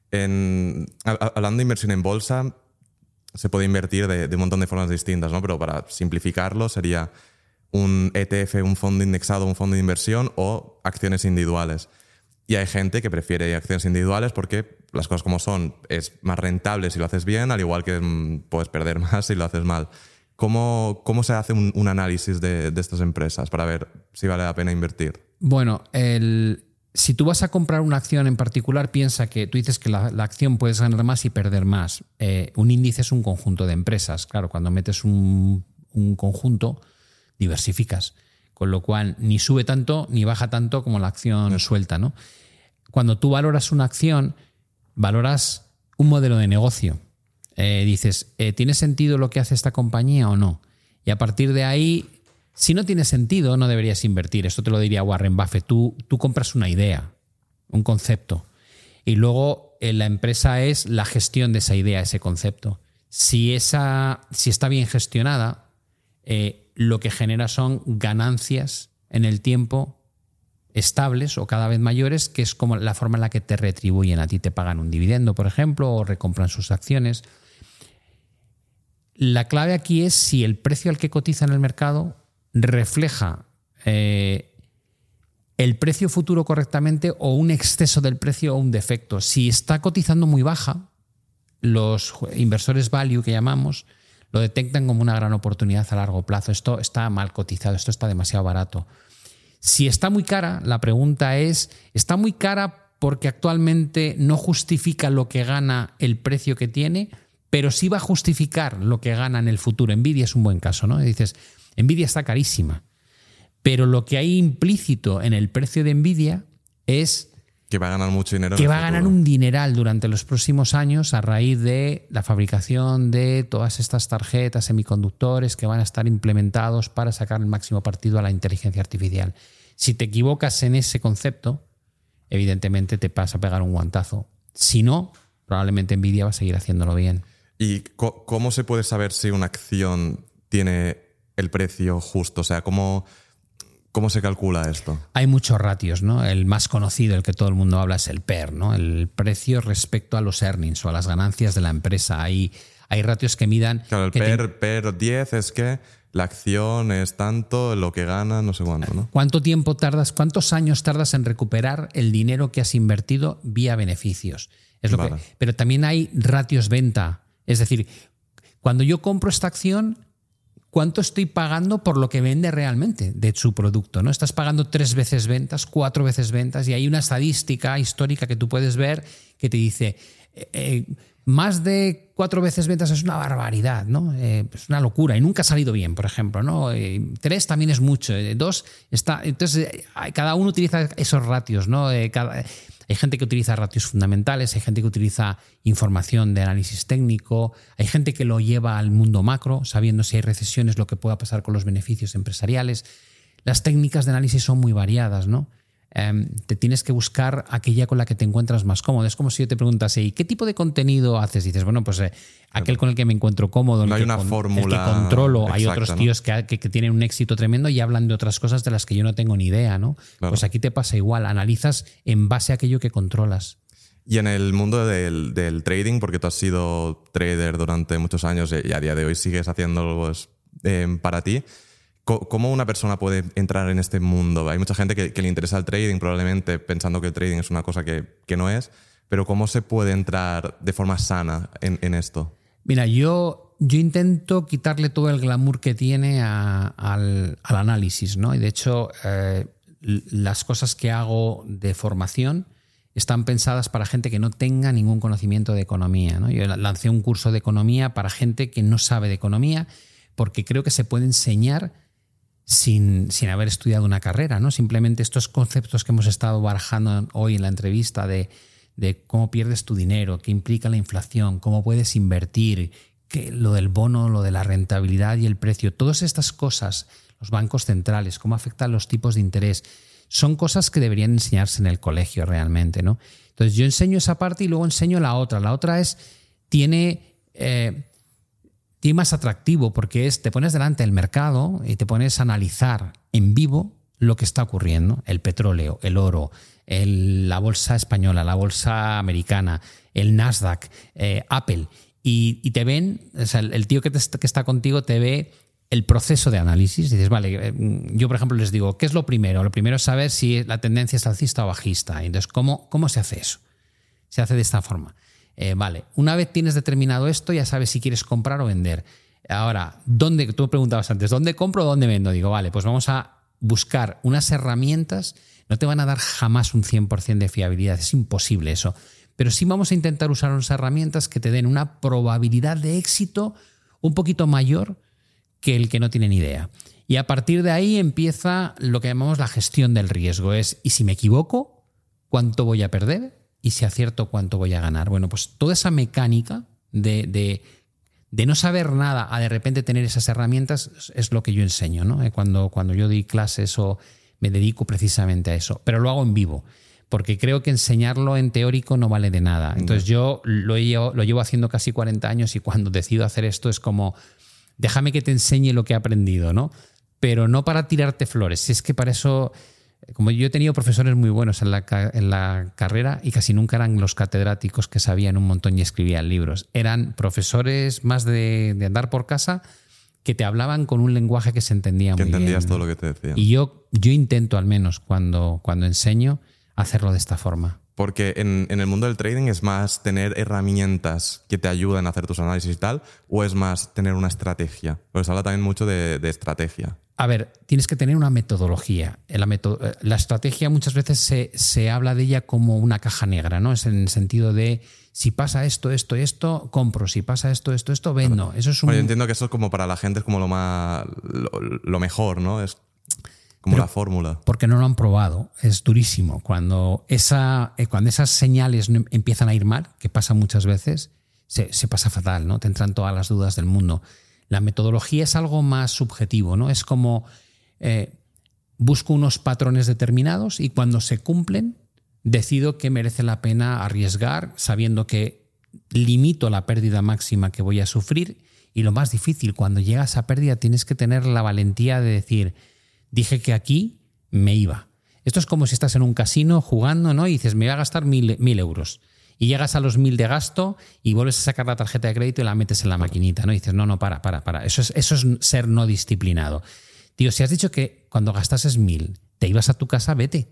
En, a- hablando de inversión en bolsa, se puede invertir de, de un montón de formas distintas, ¿no? Pero para simplificarlo sería un E T F, un fondo indexado, un fondo de inversión o acciones individuales. Y hay gente que prefiere acciones individuales porque las cosas como son, es más rentable si lo haces bien, al igual que mm, puedes perder más si lo haces mal. ¿Cómo, cómo se hace un, un análisis de, de estas empresas para ver si vale la pena invertir? Bueno, el, si tú vas a comprar una acción en particular, piensa que tú dices que la, la acción puedes ganar más y perder más. Eh, un índice es un conjunto de empresas. Claro, cuando metes un, un conjunto, diversificas. Con lo cual, ni sube tanto ni baja tanto como la acción suelta, ¿no? Cuando tú valoras una acción, valoras un modelo de negocio. Eh, dices, eh, ¿tiene sentido lo que hace esta compañía o no? Y a partir de ahí, si no tiene sentido, no deberías invertir. Esto te lo diría Warren Buffett. Tú, tú compras una idea, un concepto, y luego eh, la empresa es la gestión de esa idea, ese concepto. Si, esa, si está bien gestionada, eh, lo que genera son ganancias en el tiempo estables o cada vez mayores, que es como la forma en la que te retribuyen. A ti te pagan un dividendo, por ejemplo, o recompran sus acciones. La clave aquí es si el precio al que cotiza en el mercado refleja eh, el precio futuro correctamente o un exceso del precio o un defecto. Si está cotizando muy baja, los inversores value que llamamos lo detectan como una gran oportunidad a largo plazo. Esto está mal cotizado, esto está demasiado barato. Si está muy cara, la pregunta es, ¿está muy cara porque actualmente no justifica lo que gana el precio que tiene, pero sí va a justificar lo que gana en el futuro? Nvidia es un buen caso, ¿no? Y dices, Nvidia está carísima, pero lo que hay implícito en el precio de Nvidia es que va a ganar mucho dinero. Que va a ganar un dineral durante los próximos años a raíz de la fabricación de todas estas tarjetas, semiconductores que van a estar implementados para sacar el máximo partido a la inteligencia artificial. Si te equivocas en ese concepto, evidentemente te vas a pegar un guantazo. Si no, probablemente Nvidia va a seguir haciéndolo bien. ¿Y co- cómo se puede saber si una acción tiene el precio justo? O sea, ¿cómo, cómo se calcula esto? Hay muchos ratios, ¿no? El más conocido, el que todo el mundo habla, es el P E R, ¿no? El precio respecto a los earnings o a las ganancias de la empresa. Hay, hay ratios que midan... Claro, el que P E R, te... P E R diez es que la acción es tanto, lo que gana, no sé cuánto, ¿no? ¿Cuánto tiempo tardas, cuántos años tardas en recuperar el dinero que has invertido vía beneficios? Es lo vale. que, pero también hay ratios venta. Es decir, cuando yo compro esta acción, ¿cuánto estoy pagando por lo que vende realmente de su producto? ¿No? Estás pagando tres veces ventas, cuatro veces ventas, y hay una estadística histórica que tú puedes ver que te dice eh, eh, más de cuatro veces ventas es una barbaridad, ¿no? Eh, es una locura y nunca ha salido bien, por ejemplo, ¿no? Eh, tres también es mucho, eh, dos está. Entonces, eh, cada uno utiliza esos ratios, ¿no? Eh, cada, hay gente que utiliza ratios fundamentales, hay gente que utiliza información de análisis técnico, hay gente que lo lleva al mundo macro, sabiendo si hay recesiones, lo que pueda pasar con los beneficios empresariales. Las técnicas de análisis son muy variadas, ¿no? Eh, te tienes que buscar aquella con la que te encuentras más cómodo. Es como si yo te preguntase, ¿y qué tipo de contenido haces? Y dices, bueno, pues eh, aquel con el que me encuentro cómodo, no el, hay que una con, fórmula el que controlo. Exacta, hay otros tíos ¿no? que, que, que tienen un éxito tremendo y hablan de otras cosas de las que yo no tengo ni idea, ¿no? Claro. Pues aquí te pasa igual, analizas en base a aquello que controlas. Y en el mundo del, del trading, porque tú has sido trader durante muchos años y a día de hoy sigues haciéndolo pues, eh, para ti, ¿cómo una persona puede entrar en este mundo? Hay mucha gente que, que le interesa el trading, probablemente pensando que el trading es una cosa que, que no es, pero ¿cómo se puede entrar de forma sana en, en esto? Mira, yo, yo intento quitarle todo el glamour que tiene a, al, al análisis, ¿no? Y de hecho, eh, las cosas que hago de formación están pensadas para gente que no tenga ningún conocimiento de economía, ¿no? Yo lancé un curso de economía para gente que no sabe de economía porque creo que se puede enseñar Sin, sin haber estudiado una carrera, ¿no? Simplemente estos conceptos que hemos estado barajando hoy en la entrevista de, de cómo pierdes tu dinero, qué implica la inflación, cómo puedes invertir, qué, lo del bono, lo de la rentabilidad y el precio, todas estas cosas, los bancos centrales, cómo afectan los tipos de interés, son cosas que deberían enseñarse en el colegio realmente, ¿no? Entonces yo enseño esa parte y luego enseño la otra. La otra es, tiene... Eh, Tiene más atractivo porque es, te pones delante del mercado y te pones a analizar en vivo lo que está ocurriendo. El petróleo, el oro, el, la bolsa española, la bolsa americana, el Nasdaq, eh, Apple. Y, y te ven, o sea, el, el tío que, te, que está contigo te ve el proceso de análisis. Dices, vale, yo por ejemplo les digo, ¿qué es lo primero? Lo primero es saber si la tendencia es alcista o bajista. Entonces, ¿cómo, cómo se hace eso? Se hace de esta forma. Eh, vale, una vez tienes determinado esto, ya sabes si quieres comprar o vender. Ahora, ¿dónde? Tú me preguntabas antes, ¿dónde compro o dónde vendo? Digo, vale, pues vamos a buscar unas herramientas. No te van a dar jamás un cien por ciento de fiabilidad, es imposible eso. Pero sí vamos a intentar usar unas herramientas que te den una probabilidad de éxito un poquito mayor que el que no tiene ni idea. Y a partir de ahí empieza lo que llamamos la gestión del riesgo. Es, ¿y si me equivoco? ¿Cuánto voy a perder? ¿Y si acierto? ¿Cuánto voy a ganar? Bueno, pues toda esa mecánica de, de, de no saber nada a de repente tener esas herramientas es lo que yo enseño, ¿no? Cuando, cuando yo doy clases o me dedico precisamente a eso. Pero lo hago en vivo, porque creo que enseñarlo en teórico no vale de nada. Entonces yo lo llevo, lo llevo haciendo casi cuarenta años y cuando decido hacer esto es como, déjame que te enseñe lo que he aprendido, ¿no? Pero no para tirarte flores. Si es que para eso, como yo he tenido profesores muy buenos en la, en la carrera y casi nunca eran los catedráticos que sabían un montón y escribían libros. Eran profesores más de, de andar por casa que te hablaban con un lenguaje que se entendía muy bien. Que entendías todo lo que te decían. Y yo, yo intento al menos cuando, cuando enseño hacerlo de esta forma. Porque en, en el mundo del trading es más tener herramientas que te ayuden a hacer tus análisis y tal, o es más tener una estrategia. Porque se habla también mucho de, de estrategia. A ver, tienes que tener una metodología. La, meto- la estrategia muchas veces se, se habla de ella como una caja negra, ¿no? Es en el sentido de si pasa esto, esto y esto, compro. Si pasa esto, esto, esto, vendo. Claro. Eso es un... Bueno, yo entiendo que eso es como para la gente es como lo más lo, lo mejor, ¿no? Es como Pero la fórmula. Porque no lo han probado. Es durísimo. Cuando, esa, cuando esas señales empiezan a ir mal, que pasa muchas veces, se, se pasa fatal, ¿no? Te entran todas las dudas del mundo. La metodología es algo más subjetivo, ¿no? Es como eh, busco unos patrones determinados y cuando se cumplen decido que merece la pena arriesgar sabiendo que limito la pérdida máxima que voy a sufrir. Y lo más difícil, cuando llega a esa pérdida tienes que tener la valentía de decir, dije que aquí me iba. Esto es como si estás en un casino jugando, ¿no? Y dices, me voy a gastar mil, mil euros. Y llegas a los mil de gasto y vuelves a sacar la tarjeta de crédito y la metes en la maquinita, ¿no? Y dices, no, no, para, para, para. Eso es, eso es ser no disciplinado. Tío, si has dicho que cuando gastases mil te ibas a tu casa, vete.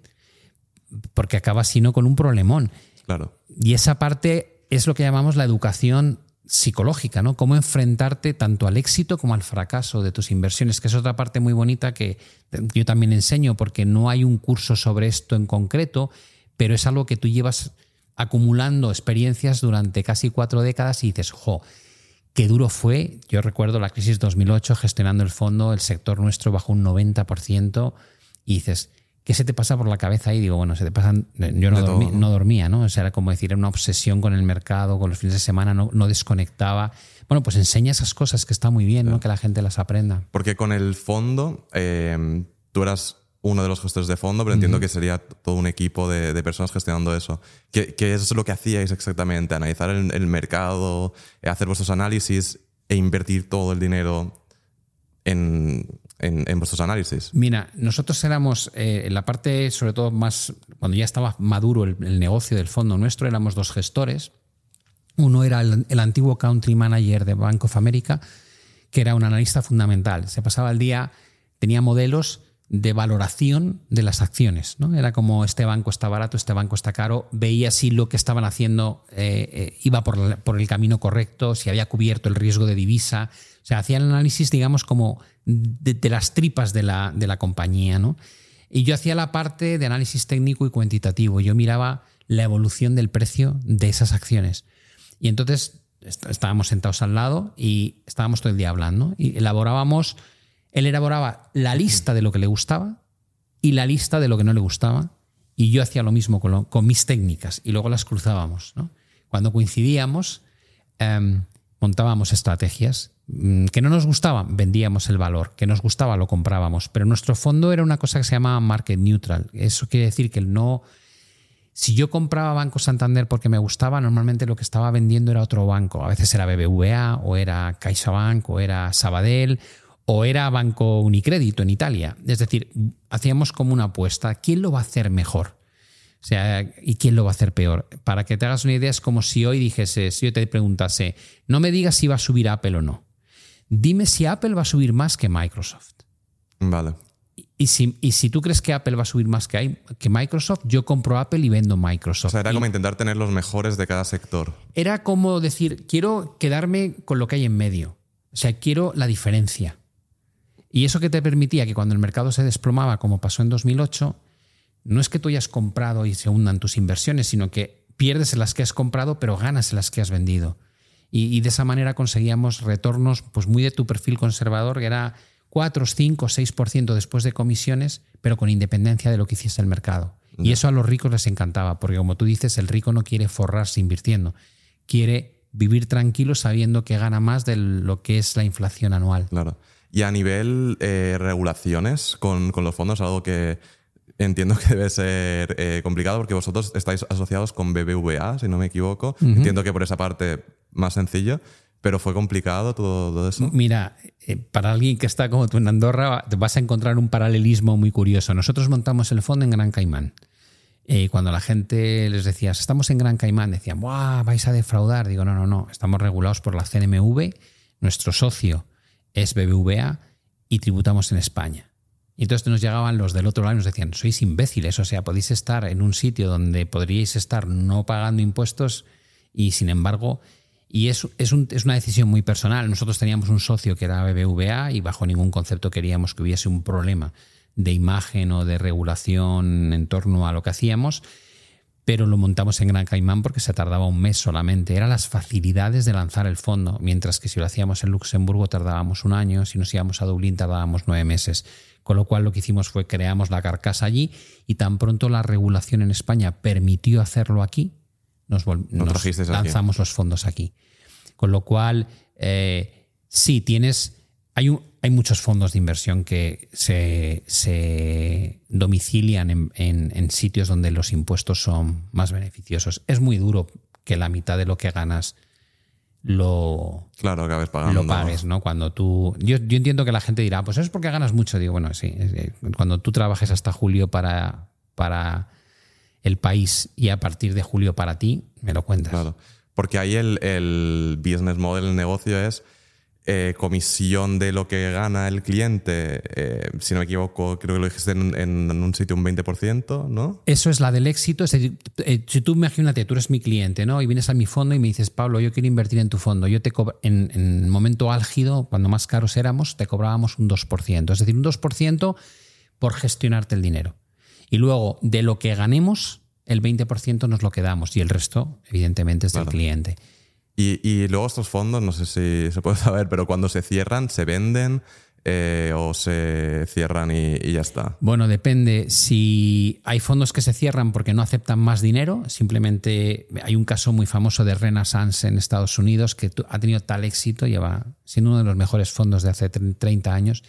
Porque acabas, si no, con un problemón. Claro. Y esa parte es lo que llamamos la educación psicológica, ¿no? Cómo enfrentarte tanto al éxito como al fracaso de tus inversiones, que es otra parte muy bonita que yo también enseño, porque no hay un curso sobre esto en concreto, pero es algo que tú llevas acumulando experiencias durante casi cuatro décadas y dices, jo, qué duro fue. Yo recuerdo la crisis dos mil ocho, gestionando el fondo, el sector nuestro bajó un noventa por ciento y dices, ¿qué se te pasa por la cabeza ahí? Digo, bueno, se te pasan. Yo no, dormí, no dormía, ¿no? O sea, era como decir, era una obsesión con el mercado, con los fines de semana, no, no desconectaba. Bueno, pues enseña esas cosas que está muy bien, sí, ¿no? Que la gente las aprenda. Porque con el fondo, eh, tú eras uno de los gestores de fondo, pero entiendo uh-huh. que sería todo un equipo de, de personas gestionando eso. ¿Qué, ¿Qué es lo que hacíais exactamente? ¿Analizar el, el mercado, hacer vuestros análisis e invertir todo el dinero en, en, en vuestros análisis? Mira, nosotros éramos, eh, en la parte sobre todo más, cuando ya estaba maduro el, el negocio del fondo nuestro, éramos dos gestores. Uno era el, el antiguo country manager de Bank of America, que era un analista fundamental. Se pasaba el día, tenía modelos de valoración de las acciones, ¿no? Era como este banco está barato, este banco está caro, veía si lo que estaban haciendo eh, eh, iba por, la, por el camino correcto, si había cubierto el riesgo de divisa. O sea, hacía el análisis, digamos, como de, de las tripas de la, de la compañía, ¿no? Y yo hacía la parte de análisis técnico y cuantitativo. Yo miraba la evolución del precio de esas acciones. Y entonces estábamos sentados al lado y estábamos todo el día hablando y elaborábamos... Él elaboraba la lista de lo que le gustaba y la lista de lo que no le gustaba y yo hacía lo mismo con, lo, con mis técnicas y luego las cruzábamos, ¿no? Cuando coincidíamos, eh, montábamos estrategias. Que no nos gustaba, vendíamos el valor. Que nos gustaba, lo comprábamos. Pero nuestro fondo era una cosa que se llama market neutral. Eso quiere decir que no... Si yo compraba Banco Santander porque me gustaba, normalmente lo que estaba vendiendo era otro banco. A veces era B B V A, o era CaixaBank, o era Sabadell, o era Banco Unicredito en Italia. Es decir, hacíamos como una apuesta. ¿Quién lo va a hacer mejor? O sea, ¿y quién lo va a hacer peor? Para que te hagas una idea, es como si hoy dijese, si yo te preguntase, no me digas si va a subir Apple o no. dime si Apple va a subir más que Microsoft. Vale. Y si, y si tú crees que Apple va a subir más que, que Microsoft, yo compro Apple y vendo Microsoft. O sea, era y como intentar tener los mejores de cada sector. Era como decir, quiero quedarme con lo que hay en medio. O sea, quiero la diferencia. Y eso que te permitía que cuando el mercado se desplomaba, como pasó en dos mil ocho, no es que tú hayas comprado y se hundan tus inversiones, sino que pierdes en las que has comprado, pero ganas en las que has vendido. Y, y de esa manera conseguíamos retornos pues muy de tu perfil conservador, que era cuatro, cinco, seis por ciento después de comisiones, pero con independencia de lo que hiciese el mercado. Yeah. Y eso a los ricos les encantaba, porque como tú dices, el rico no quiere forrarse invirtiendo, quiere vivir tranquilo sabiendo que gana más de lo que es la inflación anual. Claro. Y a nivel eh, regulaciones con, con los fondos, algo que entiendo que debe ser eh, complicado porque vosotros estáis asociados con B B V A, si no me equivoco. Uh-huh. Entiendo que por esa parte más sencillo, pero ¿fue complicado todo, todo eso? Mira, eh, para alguien que está como tú en Andorra, te vas a encontrar un paralelismo muy curioso. Nosotros montamos el fondo en Gran Caimán. Eh, cuando la gente les decía, estamos en Gran Caimán, decían, ¡buah, vais a defraudar! Digo, no, no, no, estamos regulados por la C N M V, nuestro socio es B B V A y tributamos en España. Y entonces nos llegaban los del otro lado y nos decían, sois imbéciles, o sea, podéis estar en un sitio donde podríais estar no pagando impuestos y sin embargo, y es, es, un, es una decisión muy personal. Nosotros teníamos un socio que era B B V A y bajo ningún concepto queríamos que hubiese un problema de imagen o de regulación en torno a lo que hacíamos, pero lo montamos en Gran Caimán porque se tardaba un mes solamente. Eran las facilidades de lanzar el fondo, mientras que si lo hacíamos en Luxemburgo tardábamos un año, si nos íbamos a Dublín tardábamos nueve meses. Con lo cual lo que hicimos fue creamos la carcasa allí y tan pronto la regulación en España permitió hacerlo aquí, nos, nos lanzamos aquí los fondos aquí. Con lo cual, eh, sí, tienes... Hay, un, hay muchos fondos de inversión que se, se domicilian en, en, en sitios donde los impuestos son más beneficiosos. Es muy duro que la mitad de lo que ganas lo, claro, acabes pagando. Lo pagues, ¿no? Cuando tú, yo, yo entiendo que la gente dirá, pues eso es porque ganas mucho. Digo, bueno, sí. Cuando tú trabajes hasta julio para, para el país y a partir de julio para ti, me lo cuentas. Claro, porque ahí el, el business model, el negocio es eh, comisión de lo que gana el cliente. Eh, si no me equivoco, creo que lo dijiste en, en, en un sitio un veinte por ciento, ¿no? Eso es la del éxito. Es decir, eh, si tú imagínate, tú eres mi cliente, ¿no? Y vienes a mi fondo y me dices, Pablo, yo quiero invertir en tu fondo. Yo te cobro, en, en el momento álgido, cuando más caros éramos, te cobrábamos un dos por ciento. Es decir, un dos por ciento por gestionarte el dinero. Y luego, de lo que ganemos, el veinte por ciento nos lo quedamos y el resto, evidentemente, es del claro. cliente. Y, y luego estos fondos, no sé si se puede saber, pero cuando se cierran, ¿se venden eh, o se cierran y, y ya está? Bueno, depende. Si hay fondos que se cierran porque no aceptan más dinero, simplemente hay un caso muy famoso de Renaissance en Estados Unidos que ha tenido tal éxito, lleva siendo uno de los mejores fondos de hace treinta años,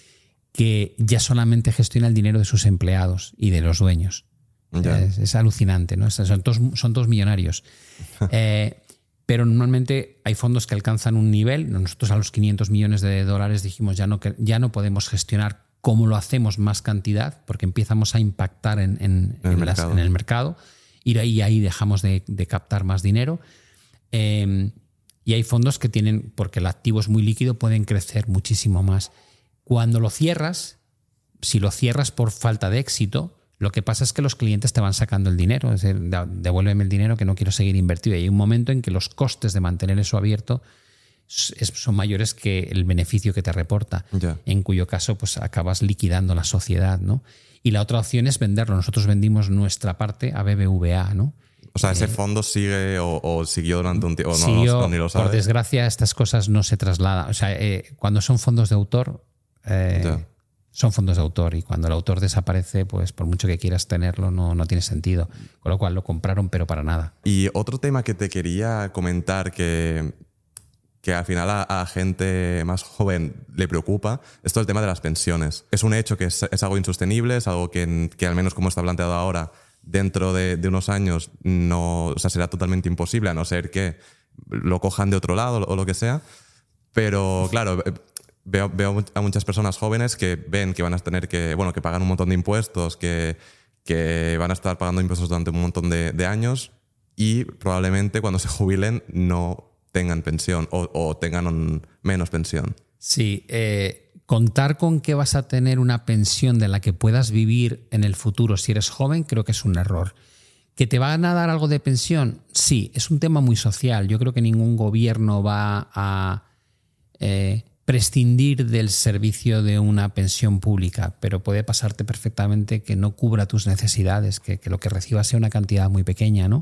que ya solamente gestiona el dinero de sus empleados y de los dueños. Es, es alucinante, ¿no? Son todos, son todos millonarios. eh, Pero normalmente hay fondos que alcanzan un nivel. Nosotros a los quinientos millones de dólares dijimos ya no, ya no podemos gestionar como lo hacemos más cantidad porque empezamos a impactar en, en, en, el, en, mercado. Las, en el mercado y ahí, ahí dejamos de, de captar más dinero. Eh, y hay fondos que tienen, porque el activo es muy líquido, pueden crecer muchísimo más. Cuando lo cierras, si lo cierras por falta de éxito, lo que pasa es que los clientes te van sacando el dinero, es decir, devuélveme el dinero que no quiero seguir invertido. Y hay un momento en que los costes de mantener eso abierto son mayores que el beneficio que te reporta, yeah. en cuyo caso pues acabas liquidando la sociedad, ¿no? Y la otra opción es venderlo. Nosotros vendimos nuestra parte a B B V A, ¿no? O sea, ¿ese eh, fondo sigue o, o siguió durante un tiempo? Siguió, no, ni lo sabe. Por desgracia, estas cosas no se trasladan. O sea, eh, cuando son fondos de autor... Eh, yeah. Son fondos de autor y cuando el autor desaparece, pues por mucho que quieras tenerlo, no, no tiene sentido. Con lo cual lo compraron, pero para nada. Y otro tema que te quería comentar que, que al final a, a gente más joven le preocupa es todo el tema de las pensiones. Es un hecho que es, es algo insostenible, es algo que, que al menos como está planteado ahora, dentro de, de unos años no, o sea, será totalmente imposible, a no ser que lo cojan de otro lado o lo que sea. Pero claro... Veo, veo a muchas personas jóvenes que ven que van a tener que, bueno, que pagan un montón de impuestos, que, que van a estar pagando impuestos durante un montón de, de años y probablemente cuando se jubilen no tengan pensión o, o tengan un, menos pensión. Sí, eh, contar con que vas a tener una pensión de la que puedas vivir en el futuro si eres joven creo que es un error. ¿Que te van a dar algo de pensión? Sí, es un tema muy social. Yo creo que ningún gobierno va a eh, prescindir del servicio de una pensión pública, pero puede pasarte perfectamente que no cubra tus necesidades, que, que lo que recibas sea una cantidad muy pequeña, ¿no?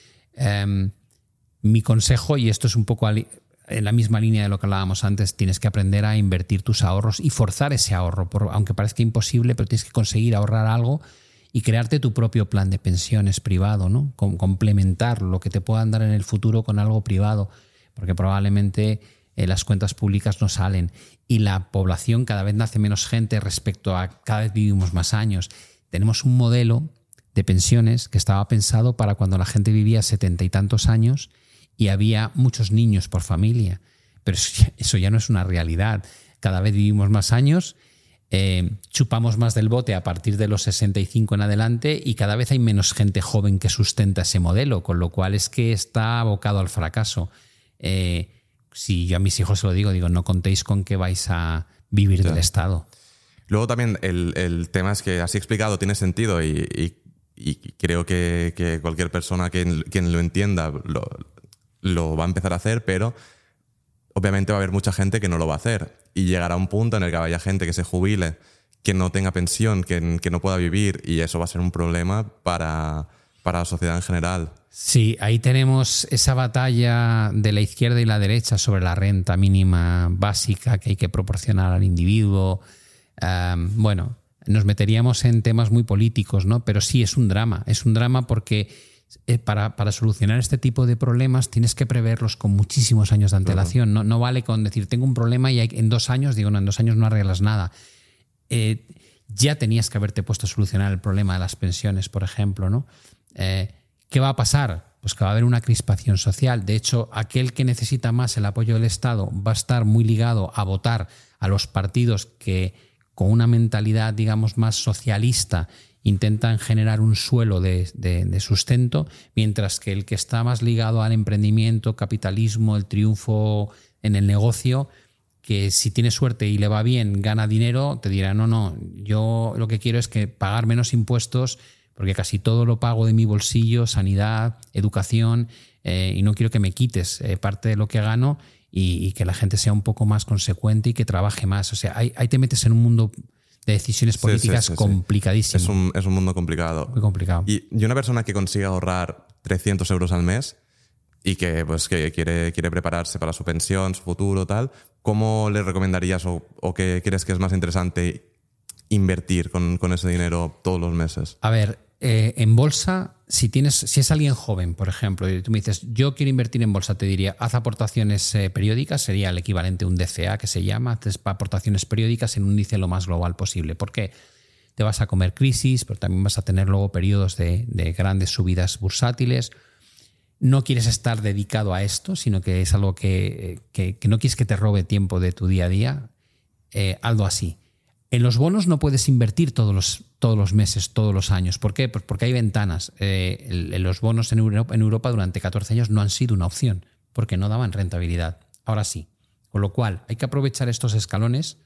Eh, mi consejo, y esto es un poco en la misma línea de lo que hablábamos antes, tienes que aprender a invertir tus ahorros y forzar ese ahorro, por, aunque parezca imposible, pero tienes que conseguir ahorrar algo y crearte tu propio plan de pensiones privado, ¿no? Com- complementar lo que te puedan dar en el futuro con algo privado, porque probablemente eh, las cuentas públicas no salen y la población cada vez nace menos gente respecto a cada vez vivimos más años. Tenemos un modelo de pensiones que estaba pensado para cuando la gente vivía setenta y tantos años y había muchos niños por familia, pero eso ya, eso ya no es una realidad. Cada vez vivimos más años. Eh, chupamos más del bote a partir de los sesenta y cinco en adelante y cada vez hay menos gente joven que sustenta ese modelo, con lo cual es que está abocado al fracaso. Eh, si yo a mis hijos se lo digo, digo, no contéis con que vais a vivir ya. del Estado. Luego también el, el tema es que así explicado tiene sentido y, y, y creo que, que cualquier persona que, quien lo entienda lo, lo va a empezar a hacer, pero obviamente va a haber mucha gente que no lo va a hacer y llegará un punto en el que haya gente que se jubile, que no tenga pensión, que, que no pueda vivir y eso va a ser un problema para, para la sociedad en general. Sí, ahí tenemos esa batalla de la izquierda y la derecha sobre la renta mínima básica que hay que proporcionar al individuo. Um, bueno, nos meteríamos en temas muy políticos, ¿no? Pero sí, es un drama. Es un drama porque Eh, para, para solucionar este tipo de problemas tienes que preverlos con muchísimos años de antelación. No, no vale con decir, tengo un problema y hay, en dos años, digo, no, en dos años no arreglas nada. Eh, ya tenías que haberte puesto a solucionar el problema de las pensiones, por ejemplo, ¿no? Eh, ¿Qué va a pasar? Pues que va a haber una crispación social. De hecho, aquel que necesita más el apoyo del Estado va a estar muy ligado a votar a los partidos que con una mentalidad, digamos, más socialista intentan generar un suelo de, de, de sustento, mientras que el que está más ligado al emprendimiento, capitalismo, el triunfo en el negocio, que si tiene suerte y le va bien, gana dinero, te dirá, no, no, yo lo que quiero es que pagar menos impuestos porque casi todo lo pago de mi bolsillo, sanidad, educación, eh, y no quiero que me quites eh, parte de lo que gano y, y que la gente sea un poco más consecuente y que trabaje más. O sea, ahí, ahí te metes en un mundo de decisiones políticas sí, sí, sí, complicadísimo. Es un, es un mundo complicado. Muy complicado. Y, y una persona que consiga ahorrar trescientos euros al mes y que, pues, que quiere, quiere prepararse para su pensión, su futuro, tal, ¿cómo le recomendarías o, o qué crees que es más interesante invertir con, con ese dinero todos los meses? A ver, eh, en bolsa, si tienes, si es alguien joven, por ejemplo, y tú me dices, yo quiero invertir en bolsa, te diría, haz aportaciones eh, periódicas, sería el equivalente a un D C A que se llama, haz aportaciones periódicas en un índice lo más global posible. ¿Por qué? Te vas a comer crisis, pero también vas a tener luego periodos de, de grandes subidas bursátiles. No quieres estar dedicado a esto, sino que es algo que, que, que no quieres que te robe tiempo de tu día a día, eh, hazlo así. En los bonos no puedes invertir todos los, todos los meses, todos los años. ¿Por qué? Pues porque hay ventanas. Eh, el, los bonos en Europa, en Europa durante catorce años no han sido una opción porque no daban rentabilidad. Ahora sí. Con lo cual hay que aprovechar estos escalones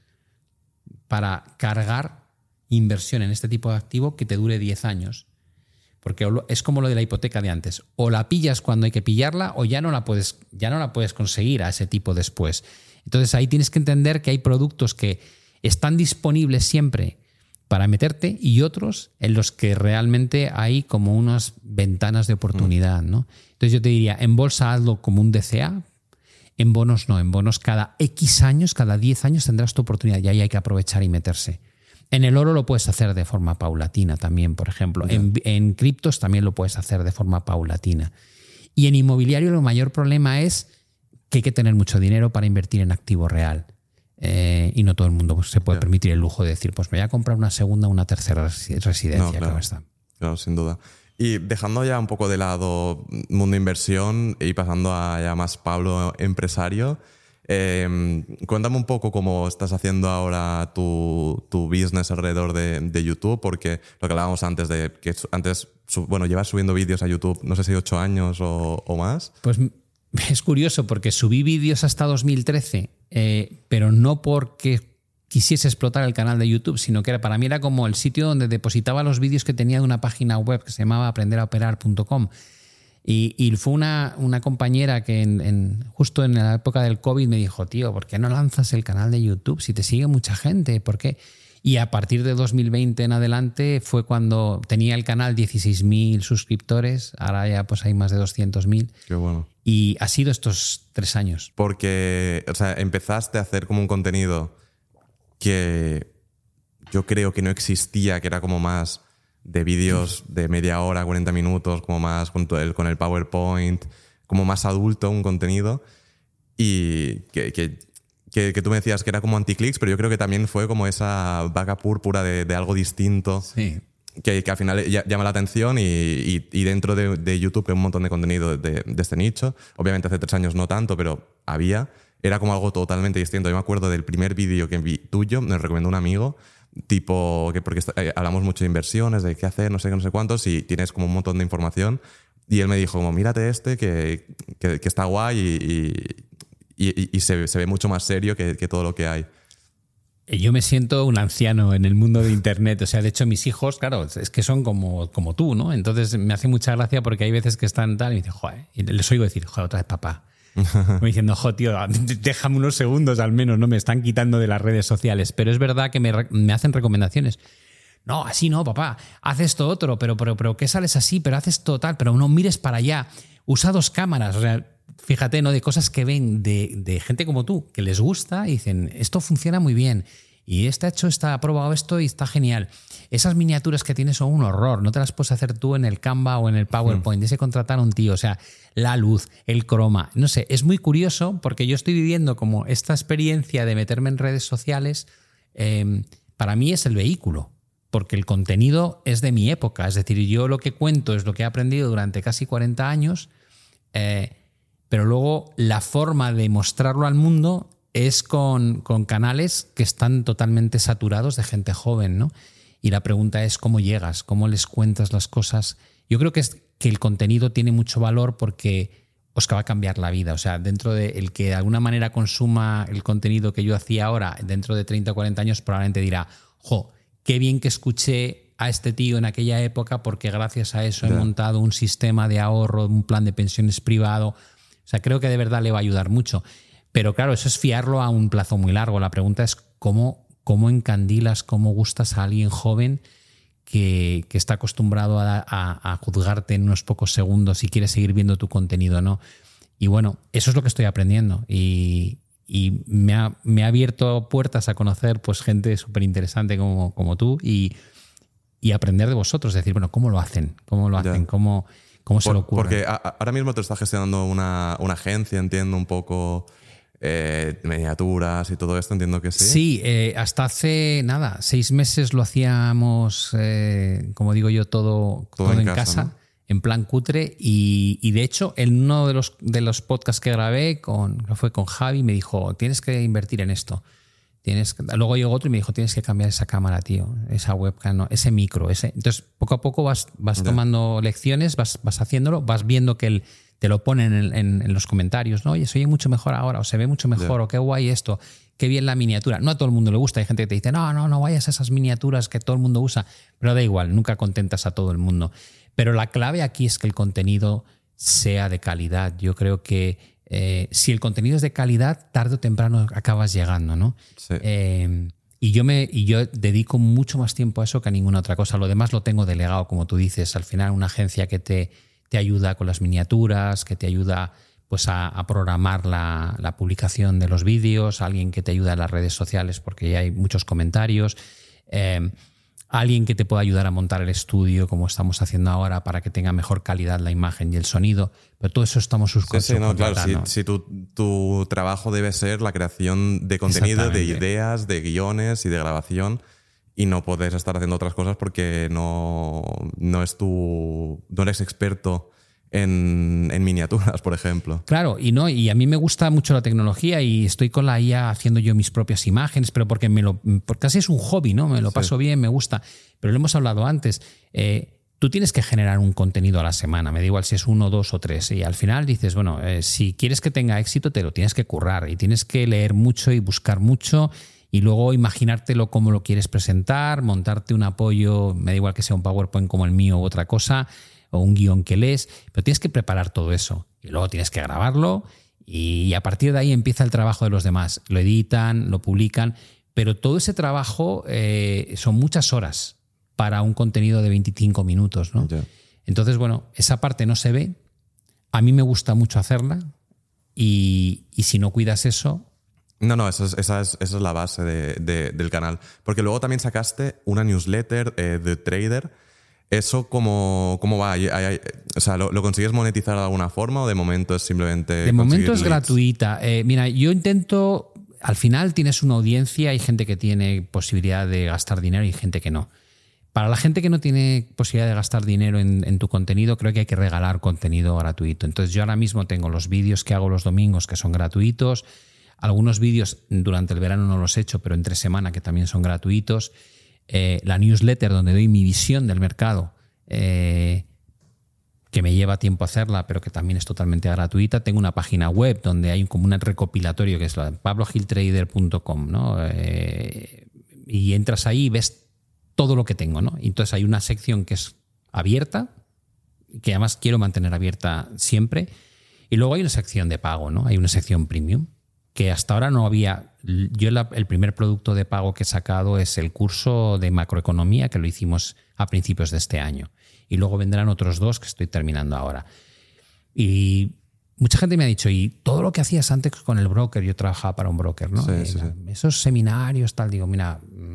para cargar inversión en este tipo de activo que te dure diez años. Porque es como lo de la hipoteca de antes. O la pillas cuando hay que pillarla o ya no la puedes, ya no la puedes conseguir a ese tipo después. Entonces ahí tienes que entender que hay productos que están disponibles siempre para meterte y otros en los que realmente hay como unas ventanas de oportunidad, ¿no? Entonces yo te diría, en bolsa hazlo como un D C A, en bonos no, en bonos cada X años, cada diez años tendrás tu oportunidad y ahí hay que aprovechar y meterse. En el oro lo puedes hacer de forma paulatina también, por ejemplo. Yeah. En, en criptos también lo puedes hacer de forma paulatina. Y en inmobiliario el mayor problema es que hay que tener mucho dinero para invertir en activo real. Eh, y no todo el mundo pues, se puede yeah. permitir el lujo de decir, pues me voy a comprar una segunda o una tercera residencia. No, claro, claro, está. Claro, sin duda. Y dejando ya un poco de lado mundo inversión y pasando a ya más Pablo empresario, eh, cuéntame un poco cómo estás haciendo ahora tu, tu business alrededor de, de YouTube, porque lo que hablábamos antes de que antes, bueno, llevas subiendo vídeos a YouTube, no sé si ocho años o, o más. Pues es curioso porque subí vídeos hasta dos mil trece eh, pero no porque quisiese explotar el canal de YouTube, sino que era, para mí era como el sitio donde depositaba los vídeos que tenía de una página web que se llamaba aprender a operar punto com. Y, y fue una, una compañera que en, en, justo en la época del COVID me dijo, tío, ¿por qué no lanzas el canal de YouTube? Si te sigue mucha gente, ¿por qué? Y a partir de dos mil veinte en adelante fue cuando tenía el canal dieciséis mil suscriptores, ahora ya pues hay más de doscientos mil. Qué bueno. Y ha sido estos tres años. Porque, o sea, empezaste a hacer como un contenido que yo creo que no existía, que era como más de vídeos de media hora, cuarenta minutos, como más con el, con el PowerPoint, como más adulto un contenido. Y que, que, que, que tú me decías que era como anti-clics, pero yo creo que también fue como esa vaga púrpura de, de algo distinto. Sí. Que, que al final llama la atención y, y, y dentro de, de YouTube hay un montón de contenido de, de este nicho. Obviamente hace tres años no tanto, pero había. Era como algo totalmente distinto. Yo me acuerdo del primer vídeo que vi tuyo, me lo recomendó un amigo, tipo, que porque hablamos mucho de inversiones, de qué hacer, no sé qué, no sé cuántos, y tienes como un montón de información. Y él me dijo, como, mírate este, que, que, que está guay y, y, y, y se, se ve mucho más serio que, que todo lo que hay. Yo me siento un anciano en el mundo de Internet. O sea, de hecho, mis hijos, claro, es que son como, como tú, ¿no? Entonces me hace mucha gracia porque hay veces que están tal y me dicen, joder, y les oigo decir, joder, otra vez papá. Me diciendo, jo, tío, déjame unos segundos al menos, ¿no? Me están quitando de las redes sociales. Pero es verdad que me, me hacen recomendaciones. No, así no, papá, haz esto otro, pero, pero, pero ¿qué sales así? Pero haces esto tal, pero no mires para allá. Usa dos cámaras, o sea, fíjate, ¿no? De cosas que ven de, de gente como tú, que les gusta y dicen, esto funciona muy bien. Y este ha hecho, está, ha probado esto y está genial. Esas miniaturas que tienes son un horror. No te las puedes hacer tú en el Canva o en el PowerPoint. Tienes que contratar a un tío. O sea, la luz, el croma. No sé, es muy curioso porque yo estoy viviendo como esta experiencia de meterme en redes sociales. Eh, para mí es el vehículo, porque el contenido es de mi época. Es decir, yo lo que cuento es lo que he aprendido durante casi cuarenta años, eh, pero luego la forma de mostrarlo al mundo es con, con canales que están totalmente saturados de gente joven, ¿no? Y la pregunta es cómo llegas, cómo les cuentas las cosas. Yo creo que es que el contenido tiene mucho valor porque os va a cambiar la vida. O sea, dentro de el que de alguna manera consuma el contenido que yo hacía ahora, dentro de treinta o cuarenta años probablemente dirá, jo, qué bien que escuché a este tío en aquella época porque gracias a eso he yeah. montado un sistema de ahorro, un plan de pensiones privado. O sea, creo que de verdad le va a ayudar mucho. Pero claro, eso es fiarlo a un plazo muy largo. La pregunta es cómo, cómo encandilas, cómo gustas a alguien joven que, que está acostumbrado a, a, a juzgarte en unos pocos segundos y quiere seguir viendo tu contenido, ¿no? Y bueno, eso es lo que estoy aprendiendo y, y me, ha, me ha abierto puertas a conocer pues, gente súper interesante como, como tú y, y aprender de vosotros. Decir, bueno, ¿cómo lo hacen? ¿Cómo lo hacen? ¿Cómo, cómo se Por, lo ocurre? Porque a, ahora mismo te está gestionando una, una agencia, entiendo un poco... Eh, miniaturas y todo esto, entiendo que sí. Sí, eh, hasta hace nada, seis meses lo hacíamos, eh, como digo yo, todo, todo, todo en, en casa, casa ¿no? En plan cutre. Y, y de hecho, en uno de los, de los podcasts que grabé, con, fue con Javi, me dijo, tienes que invertir en esto. Tienes que... Luego llegó otro y me dijo, tienes que cambiar esa cámara, tío, esa webcam, no, ese micro. Ese... Entonces, poco a poco vas, vas tomando lecciones, vas, vas haciéndolo, vas viendo que el... te lo ponen en, en, en los comentarios, ¿no? Oye, se oye mucho mejor ahora, o se ve mucho mejor, yeah. o qué guay esto, qué bien la miniatura. No a todo el mundo le gusta, hay gente que te dice, no, no, no vayas a esas miniaturas que todo el mundo usa, pero da igual, nunca contentas a todo el mundo. Pero la clave aquí es que el contenido sea de calidad. Yo creo que eh, si el contenido es de calidad, tarde o temprano acabas llegando, ¿no? Sí. Eh, y yo, me, y yo dedico mucho más tiempo a eso que a ninguna otra cosa. Lo demás lo tengo delegado, como tú dices. Al final, una agencia que te... te ayuda con las miniaturas, que te ayuda pues, a, a programar la, la publicación de los vídeos, alguien que te ayuda en las redes sociales porque ya hay muchos comentarios, eh, alguien que te pueda ayudar a montar el estudio como estamos haciendo ahora para que tenga mejor calidad la imagen y el sonido, pero todo eso estamos subcontratando. Sí, sí, no, claro, si, si tu, tu trabajo debe ser la creación de contenido, de ideas, de guiones y de grabación, y no puedes estar haciendo otras cosas porque no, no, es tu, no eres experto en, en miniaturas, por ejemplo. Claro, y no, y a mí me gusta mucho la tecnología y estoy con la I A haciendo yo mis propias imágenes, pero porque me lo, porque casi es un hobby, ¿no? Me lo paso sí. bien, me gusta. Pero lo hemos hablado antes. Eh, tú tienes que generar un contenido a la semana, me da igual si es uno, dos o tres, y al final dices, bueno, eh, si quieres que tenga éxito te lo tienes que currar y tienes que leer mucho y buscar mucho y luego imaginártelo cómo lo quieres presentar, montarte un apoyo, me da igual que sea un PowerPoint como el mío u otra cosa, o un guión que lees, pero tienes que preparar todo eso y luego tienes que grabarlo y a partir de ahí empieza el trabajo de los demás, lo editan, lo publican, pero todo ese trabajo eh, son muchas horas para un contenido de veinticinco minutos, ¿no? Yeah. Entonces, bueno, esa parte no se ve. A mí me gusta mucho hacerla y, y si no cuidas eso... No, no, esa es, esa es, esa es la base de, de, del canal. Porque luego también sacaste una newsletter eh, de Trader. ¿Eso cómo, cómo va? ¿Hay, hay, o sea, ¿lo, ¿lo consigues monetizar de alguna forma o de momento es simplemente... De momento es leads? gratuita. Eh, mira, yo intento... Al final tienes una audiencia, hay gente que tiene posibilidad de gastar dinero y gente que no. Para la gente que no tiene posibilidad de gastar dinero en, en tu contenido, creo que hay que regalar contenido gratuito. Entonces yo ahora mismo tengo los vídeos que hago los domingos que son gratuitos, algunos vídeos durante el verano no los he hecho, pero entre semana que también son gratuitos, eh, la newsletter donde doy mi visión del mercado, eh, que me lleva tiempo hacerla, pero que también es totalmente gratuita. Tengo una página web donde hay como un recopilatorio que es la pablo gil trader punto com, ¿no? Eh, y entras ahí y ves todo lo que tengo, ¿no? Entonces hay una sección que es abierta, que además quiero mantener abierta siempre, y luego hay una sección de pago, ¿no? Hay una sección premium, que hasta ahora no había. Yo la, el primer producto de pago que he sacado es el curso de macroeconomía, que lo hicimos a principios de este año, y luego vendrán otros dos que estoy terminando ahora. Y mucha gente me ha dicho, ¿y todo lo que hacías antes con el broker? Yo trabajaba para un broker, ¿no? Sí, sí, sí. Esos seminarios, tal, digo, mira...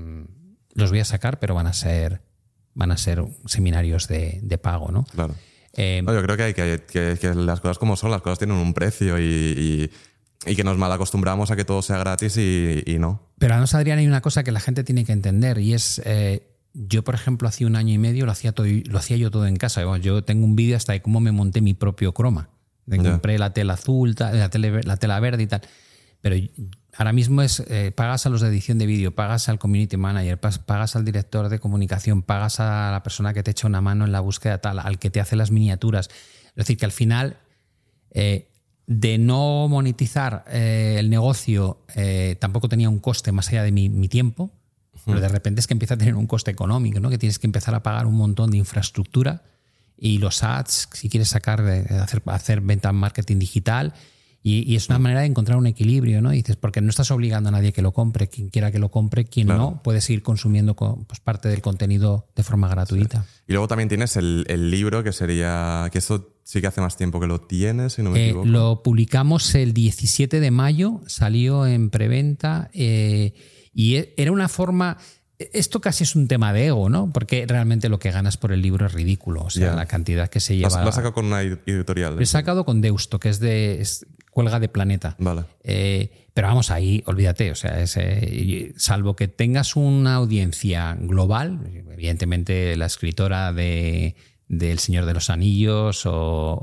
los voy a sacar, pero van a ser, van a ser seminarios de, de pago, ¿no? Claro. Eh, no, yo creo que, hay, que, que, que las cosas como son, las cosas tienen un precio y, y, y que nos mal acostumbramos a que todo sea gratis y, y no. Pero además, Adrián, hay una cosa que la gente tiene que entender y es, eh, yo por ejemplo, hace un año y medio lo hacía, todo, lo hacía yo todo en casa. Yo tengo un vídeo hasta de cómo me monté mi propio croma. De Yeah. compré la tela azul, la, tele, la tela verde y tal. Pero ahora mismo es eh, pagas a los de edición de vídeo, pagas al community manager, pagas al director de comunicación, pagas a la persona que te echa una mano en la búsqueda tal, al que te hace las miniaturas. Es decir, que al final eh, de no monetizar eh, el negocio eh, tampoco tenía un coste más allá de mi, mi tiempo, uh-huh. Pero de repente es que empieza a tener un coste económico, ¿no? Que tienes que empezar a pagar un montón de infraestructura y los ads, si quieres sacar, hacer, hacer venta marketing digital. Y, y es una manera de encontrar un equilibrio, ¿no? Y dices, porque no estás obligando a nadie que lo compre. Quien quiera que lo compre, quien claro. no, puede seguir consumiendo pues, parte del contenido de forma gratuita. Sí. Y luego también tienes el, el libro, que sería... que eso sí que hace más tiempo que lo tienes, si no me eh, equivoco. Lo publicamos el diecisiete de mayo, salió en preventa eh, y era una forma... Esto casi es un tema de ego, ¿no? Porque realmente lo que ganas por el libro es ridículo. O sea, yeah. la cantidad que se lleva... Lo has sacado con una editorial. Lo he sacado con Deusto, que es de... Es, Cuelga de Planeta. Vale. Eh, pero vamos, ahí, olvídate, o sea, es, eh, salvo que tengas una audiencia global, evidentemente la escritora de, de El Señor de los Anillos o...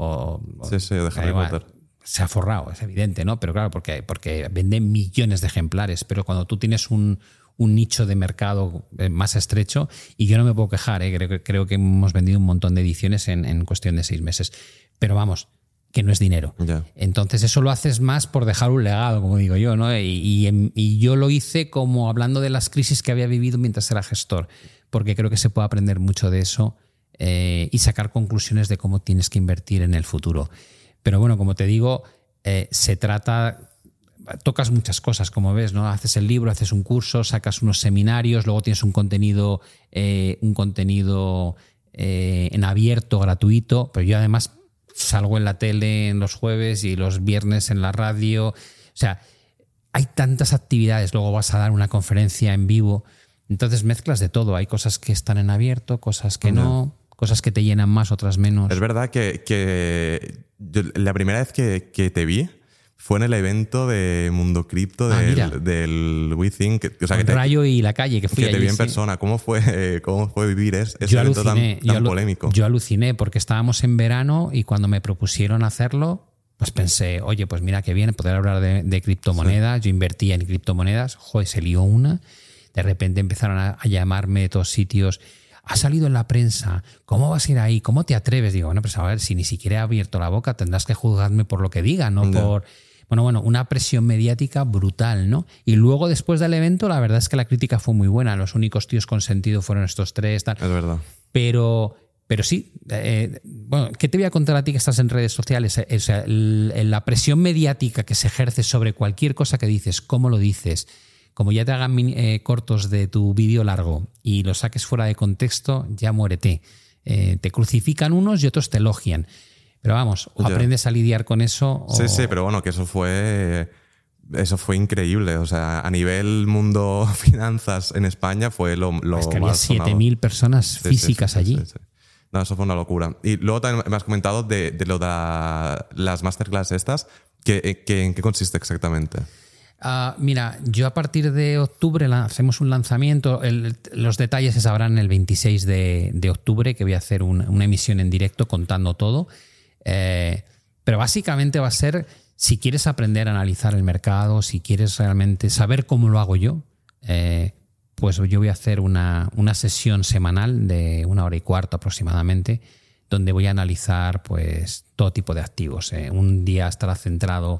o sí, sí, de Harry eh, Potter. Se ha forrado, es evidente, ¿no? Pero claro, porque, porque vende millones de ejemplares, pero cuando tú tienes un, un nicho de mercado más estrecho, y yo no me puedo quejar, ¿eh? creo, creo que hemos vendido un montón de ediciones en, en cuestión de seis meses. Pero vamos... que no es dinero. Yeah. Entonces eso lo haces más por dejar un legado, como digo yo, ¿no? Y, y, y yo lo hice como hablando de las crisis que había vivido mientras era gestor, porque creo que se puede aprender mucho de eso eh, y sacar conclusiones de cómo tienes que invertir en el futuro. Pero bueno, como te digo, eh, se trata... Tocas muchas cosas, como ves, ¿no? Haces el libro, haces un curso, sacas unos seminarios, luego tienes un contenido, eh, un contenido eh, en abierto, gratuito, pero yo además... salgo en la tele en los jueves y los viernes en la radio. O sea, hay tantas actividades. Luego vas a dar una conferencia en vivo. Entonces mezclas de todo. Hay cosas que están en abierto, cosas que no, no cosas que te llenan más, otras menos. Es verdad que, que yo, la primera vez que, que te vi fue en el evento de Mundo Cripto del, ah, del WeThink. O sea, Con que te, Rayo y La Calle, que fui que allí, te vi en sí. persona. ¿Cómo fue, cómo fue vivir ese yo evento aluciné, tan, tan yo polémico? Yo aluciné porque estábamos en verano y cuando me propusieron hacerlo, pues pensé, oye, pues mira qué bien poder hablar de, de criptomonedas. Sí. Yo invertía en criptomonedas. Joder, se lió una. De repente empezaron a, a llamarme de todos sitios. ha salido en la prensa, ¿cómo vas a ir ahí? ¿Cómo te atreves? Digo, bueno, pues a ver, si ni siquiera he abierto la boca, tendrás que juzgarme por lo que diga, no Ya. por... Bueno, bueno, una presión mediática brutal, ¿no? Y luego, después del evento, la verdad es que la crítica fue muy buena. Los únicos tíos con sentido fueron estos tres, tal. Es verdad. Pero... Pero sí, eh, bueno, ¿qué te voy a contar a ti que estás en redes sociales? O sea, el, el, la presión mediática que se ejerce sobre cualquier cosa que dices, cómo lo dices, como ya te hagan eh, cortos de tu vídeo largo y lo saques fuera de contexto, ya muérete. Eh, te crucifican unos y otros te elogian. Pero vamos, o Ya. aprendes a lidiar con eso o... Sí, sí, pero bueno, que eso fue... Eso fue increíble. O sea, a nivel mundo finanzas en España fue lo, lo es que había más sonado. siete mil personas Sí, sí, físicas sí, sí, allí. sí, sí. No, eso fue una locura. Y luego también me has comentado de, de lo de la- las masterclass estas. Que, que, ¿En qué consiste exactamente? Uh, mira, yo a partir de octubre la, hacemos un lanzamiento. El, los detalles se sabrán el veintiséis de, de octubre, que voy a hacer un, una emisión en directo contando todo. Eh, pero básicamente va a ser, si quieres aprender a analizar el mercado, si quieres realmente saber cómo lo hago yo, eh, pues yo voy a hacer una, una sesión semanal de una hora y cuarto aproximadamente, donde voy a analizar pues todo tipo de activos. Eh. Un día estará centrado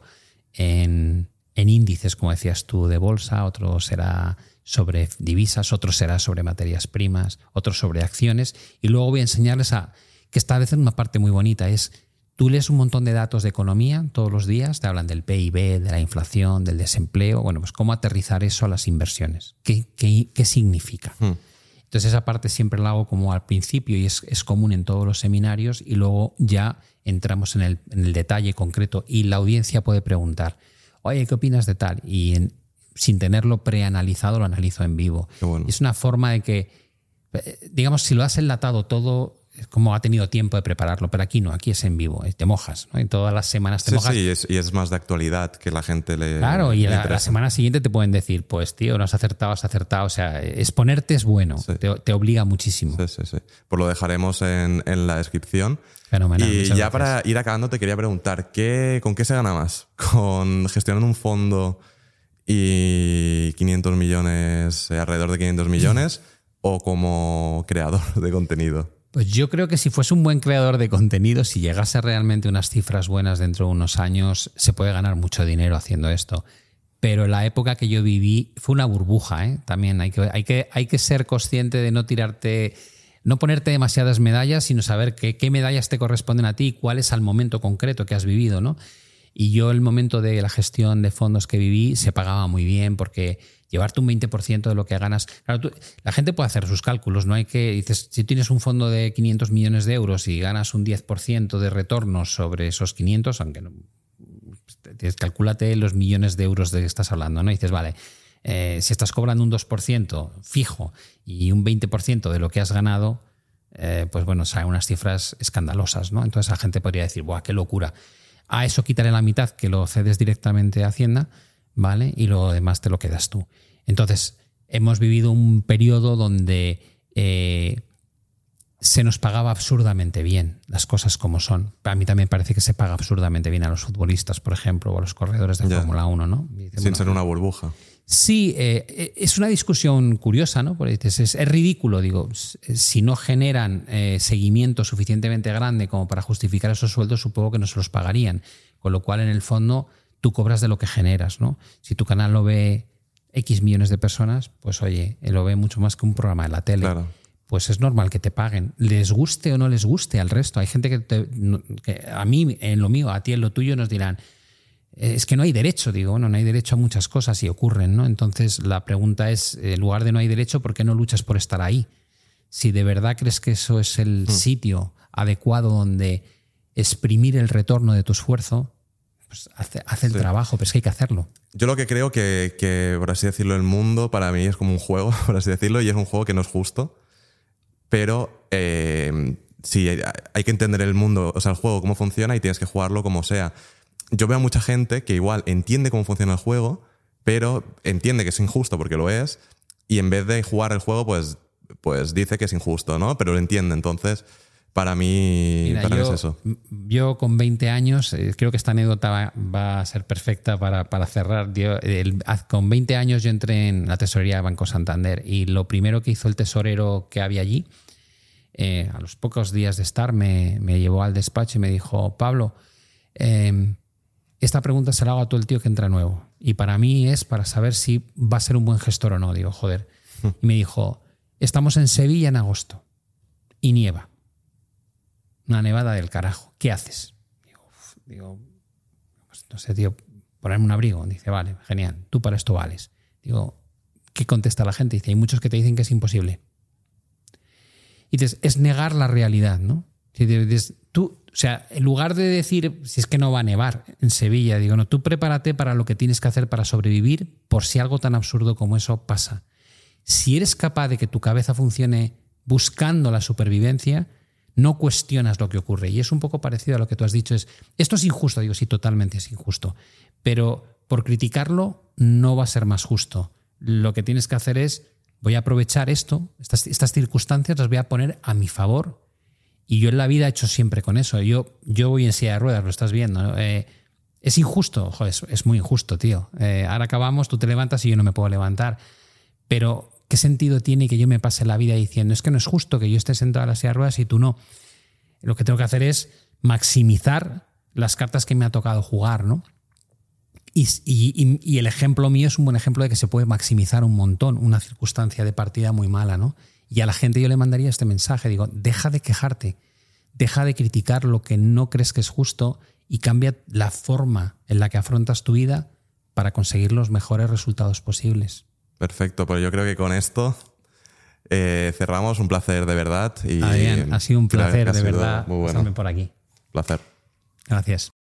en, en índices, como decías tú, de bolsa, otro será sobre divisas, otro será sobre materias primas, otro sobre acciones, y luego voy a enseñarles a que esta vez es una parte muy bonita, es tú lees un montón de datos de economía todos los días, te hablan del P I B, de la inflación, del desempleo, bueno, pues cómo aterrizar eso a las inversiones, qué, qué, qué significa. Hmm. Entonces esa parte siempre la hago como al principio y es, es común en todos los seminarios y luego ya entramos en el, en el detalle concreto y la audiencia puede preguntar, oye, ¿qué opinas de tal? Y en, sin tenerlo preanalizado lo analizo en vivo. Qué bueno. Es una forma de que, digamos, si lo has enlatado todo, como ha tenido tiempo de prepararlo, pero aquí no, aquí es en vivo, te mojas, ¿no? Y todas las semanas te sí, mojas. Sí, y es, y es más de actualidad que la gente le Claro, y le la, la semana siguiente te pueden decir, pues tío, no has acertado, has acertado. O sea, exponerte es bueno, sí. te, te obliga muchísimo. Sí, sí, sí. Pues lo dejaremos en, en la descripción. Fenomenal. Y ya gracias. Para ir acabando te quería preguntar, ¿qué, ¿con qué se gana más? ¿Con gestionando un fondo y quinientos millones, alrededor de quinientos millones, o como creador de contenido? Pues yo creo que si fuese un buen creador de contenido, si llegase realmente unas cifras buenas dentro de unos años, se puede ganar mucho dinero haciendo esto. Pero la época que yo viví fue una burbuja, ¿eh? También hay que, hay que, hay que ser consciente de no tirarte, no ponerte demasiadas medallas, sino saber qué, qué medallas te corresponden a ti y cuál es al momento concreto que has vivido, ¿no? Y yo el momento de la gestión de fondos que viví se pagaba muy bien porque llevarte un veinte por ciento de lo que ganas... Claro, tú, la gente puede hacer sus cálculos, no hay que... Dices, si tienes un fondo de quinientos millones de euros y ganas un diez por ciento de retornos sobre esos quinientos, aunque no... Calcúlate los millones de euros de que estás hablando, ¿no? Y dices, vale, eh, si estás cobrando un dos por ciento fijo y un veinte por ciento de lo que has ganado, eh, pues bueno, salen unas cifras escandalosas, ¿no? Entonces la gente podría decir, ¡buah, qué locura! A eso quitaré la mitad que lo cedes directamente a Hacienda, ¿vale? Y lo demás te lo quedas tú. Entonces, hemos vivido un periodo donde eh, se nos pagaba absurdamente bien las cosas como son. A mí también parece que se paga absurdamente bien a los futbolistas, por ejemplo, o a los corredores de Fórmula uno, ¿no? Y dices, Sin bueno, ser una burbuja. Sí, eh, es una discusión curiosa, ¿no? Porque dices, es, es ridículo, digo, si no generan eh, seguimiento suficientemente grande como para justificar esos sueldos, supongo que no se los pagarían. Con lo cual, en el fondo, tú cobras de lo que generas, ¿no? Si tu canal lo ve X millones de personas, pues oye, lo ve mucho más que un programa de la tele. Claro. Pues es normal que te paguen. Les guste o no les guste al resto. Hay gente que, te, que a mí, en lo mío, a ti en lo tuyo, nos dirán, es que no hay derecho. Digo, bueno, no hay derecho a muchas cosas y ocurren, ¿no? Entonces la pregunta es, en lugar de no hay derecho, ¿por qué no luchas por estar ahí? Si de verdad crees que eso es el mm. sitio adecuado donde exprimir el retorno de tu esfuerzo, pues hace, hace el sí. trabajo, pero es que hay que hacerlo. Yo lo que creo que, que, por así decirlo, el mundo para mí es como un juego, por así decirlo, y es un juego que no es justo, pero eh, sí, hay que entender el mundo, o sea, el juego, cómo funciona y tienes que jugarlo como sea. Yo veo a mucha gente que igual entiende cómo funciona el juego, pero entiende que es injusto porque lo es, y en vez de jugar el juego, pues, pues dice que es injusto, ¿no? Pero lo entiende. Entonces, para mí, Mira, para yo, mí es eso. Yo con veinte años, eh, creo que esta anécdota va, va a ser perfecta para, para cerrar. Yo, el, con veinte años yo entré en la tesorería de Banco Santander y lo primero que hizo el tesorero que había allí eh, a los pocos días de estar me, me llevó al despacho y me dijo, Pablo, eh, esta pregunta se la hago a todo el tío que entra nuevo. Y para mí es para saber si va a ser un buen gestor o no. Digo, joder. Y me dijo, estamos en Sevilla en agosto y nieva. Una nevada del carajo. ¿Qué haces? Digo, uf, digo pues no sé, tío, ponerme un abrigo. Dice, vale, genial, tú para esto vales. Digo, ¿qué contesta la gente? Dice, hay muchos que te dicen que es imposible. Y dices, es negar la realidad, ¿no? Dices, tú, o sea, en lugar de decir, si es que no va a nevar en Sevilla, digo, no, tú prepárate para lo que tienes que hacer para sobrevivir por si algo tan absurdo como eso pasa. Si eres capaz de que tu cabeza funcione buscando la supervivencia, no cuestionas lo que ocurre. Y es un poco parecido a lo que tú has dicho. Es, esto es injusto. Digo, sí, totalmente es injusto. Pero por criticarlo no va a ser más justo. Lo que tienes que hacer es, voy a aprovechar esto, estas, estas circunstancias las voy a poner a mi favor. Y yo en la vida he hecho siempre con eso. Yo, yo voy en silla de ruedas, lo estás viendo, ¿no? Eh, es injusto. Joder, es, es muy injusto, tío. Eh, ahora acabamos, tú te levantas y yo no me puedo levantar. Pero ¿qué sentido tiene que yo me pase la vida diciendo es que no es justo que yo esté sentado en la silla de ruedas y tú no? Lo que tengo que hacer es maximizar las cartas que me ha tocado jugar, ¿no? Y, y, y el ejemplo mío es un buen ejemplo de que se puede maximizar un montón una circunstancia de partida muy mala, ¿no? Y a la gente yo le mandaría este mensaje, digo, deja de quejarte, deja de criticar lo que no crees que es justo y cambia la forma en la que afrontas tu vida para conseguir los mejores resultados posibles. Perfecto, pues yo creo que con esto eh, cerramos. Un placer de verdad. Y Adrián, ha sido un placer de verdad muy bueno. pasarme por aquí. Placer. Gracias.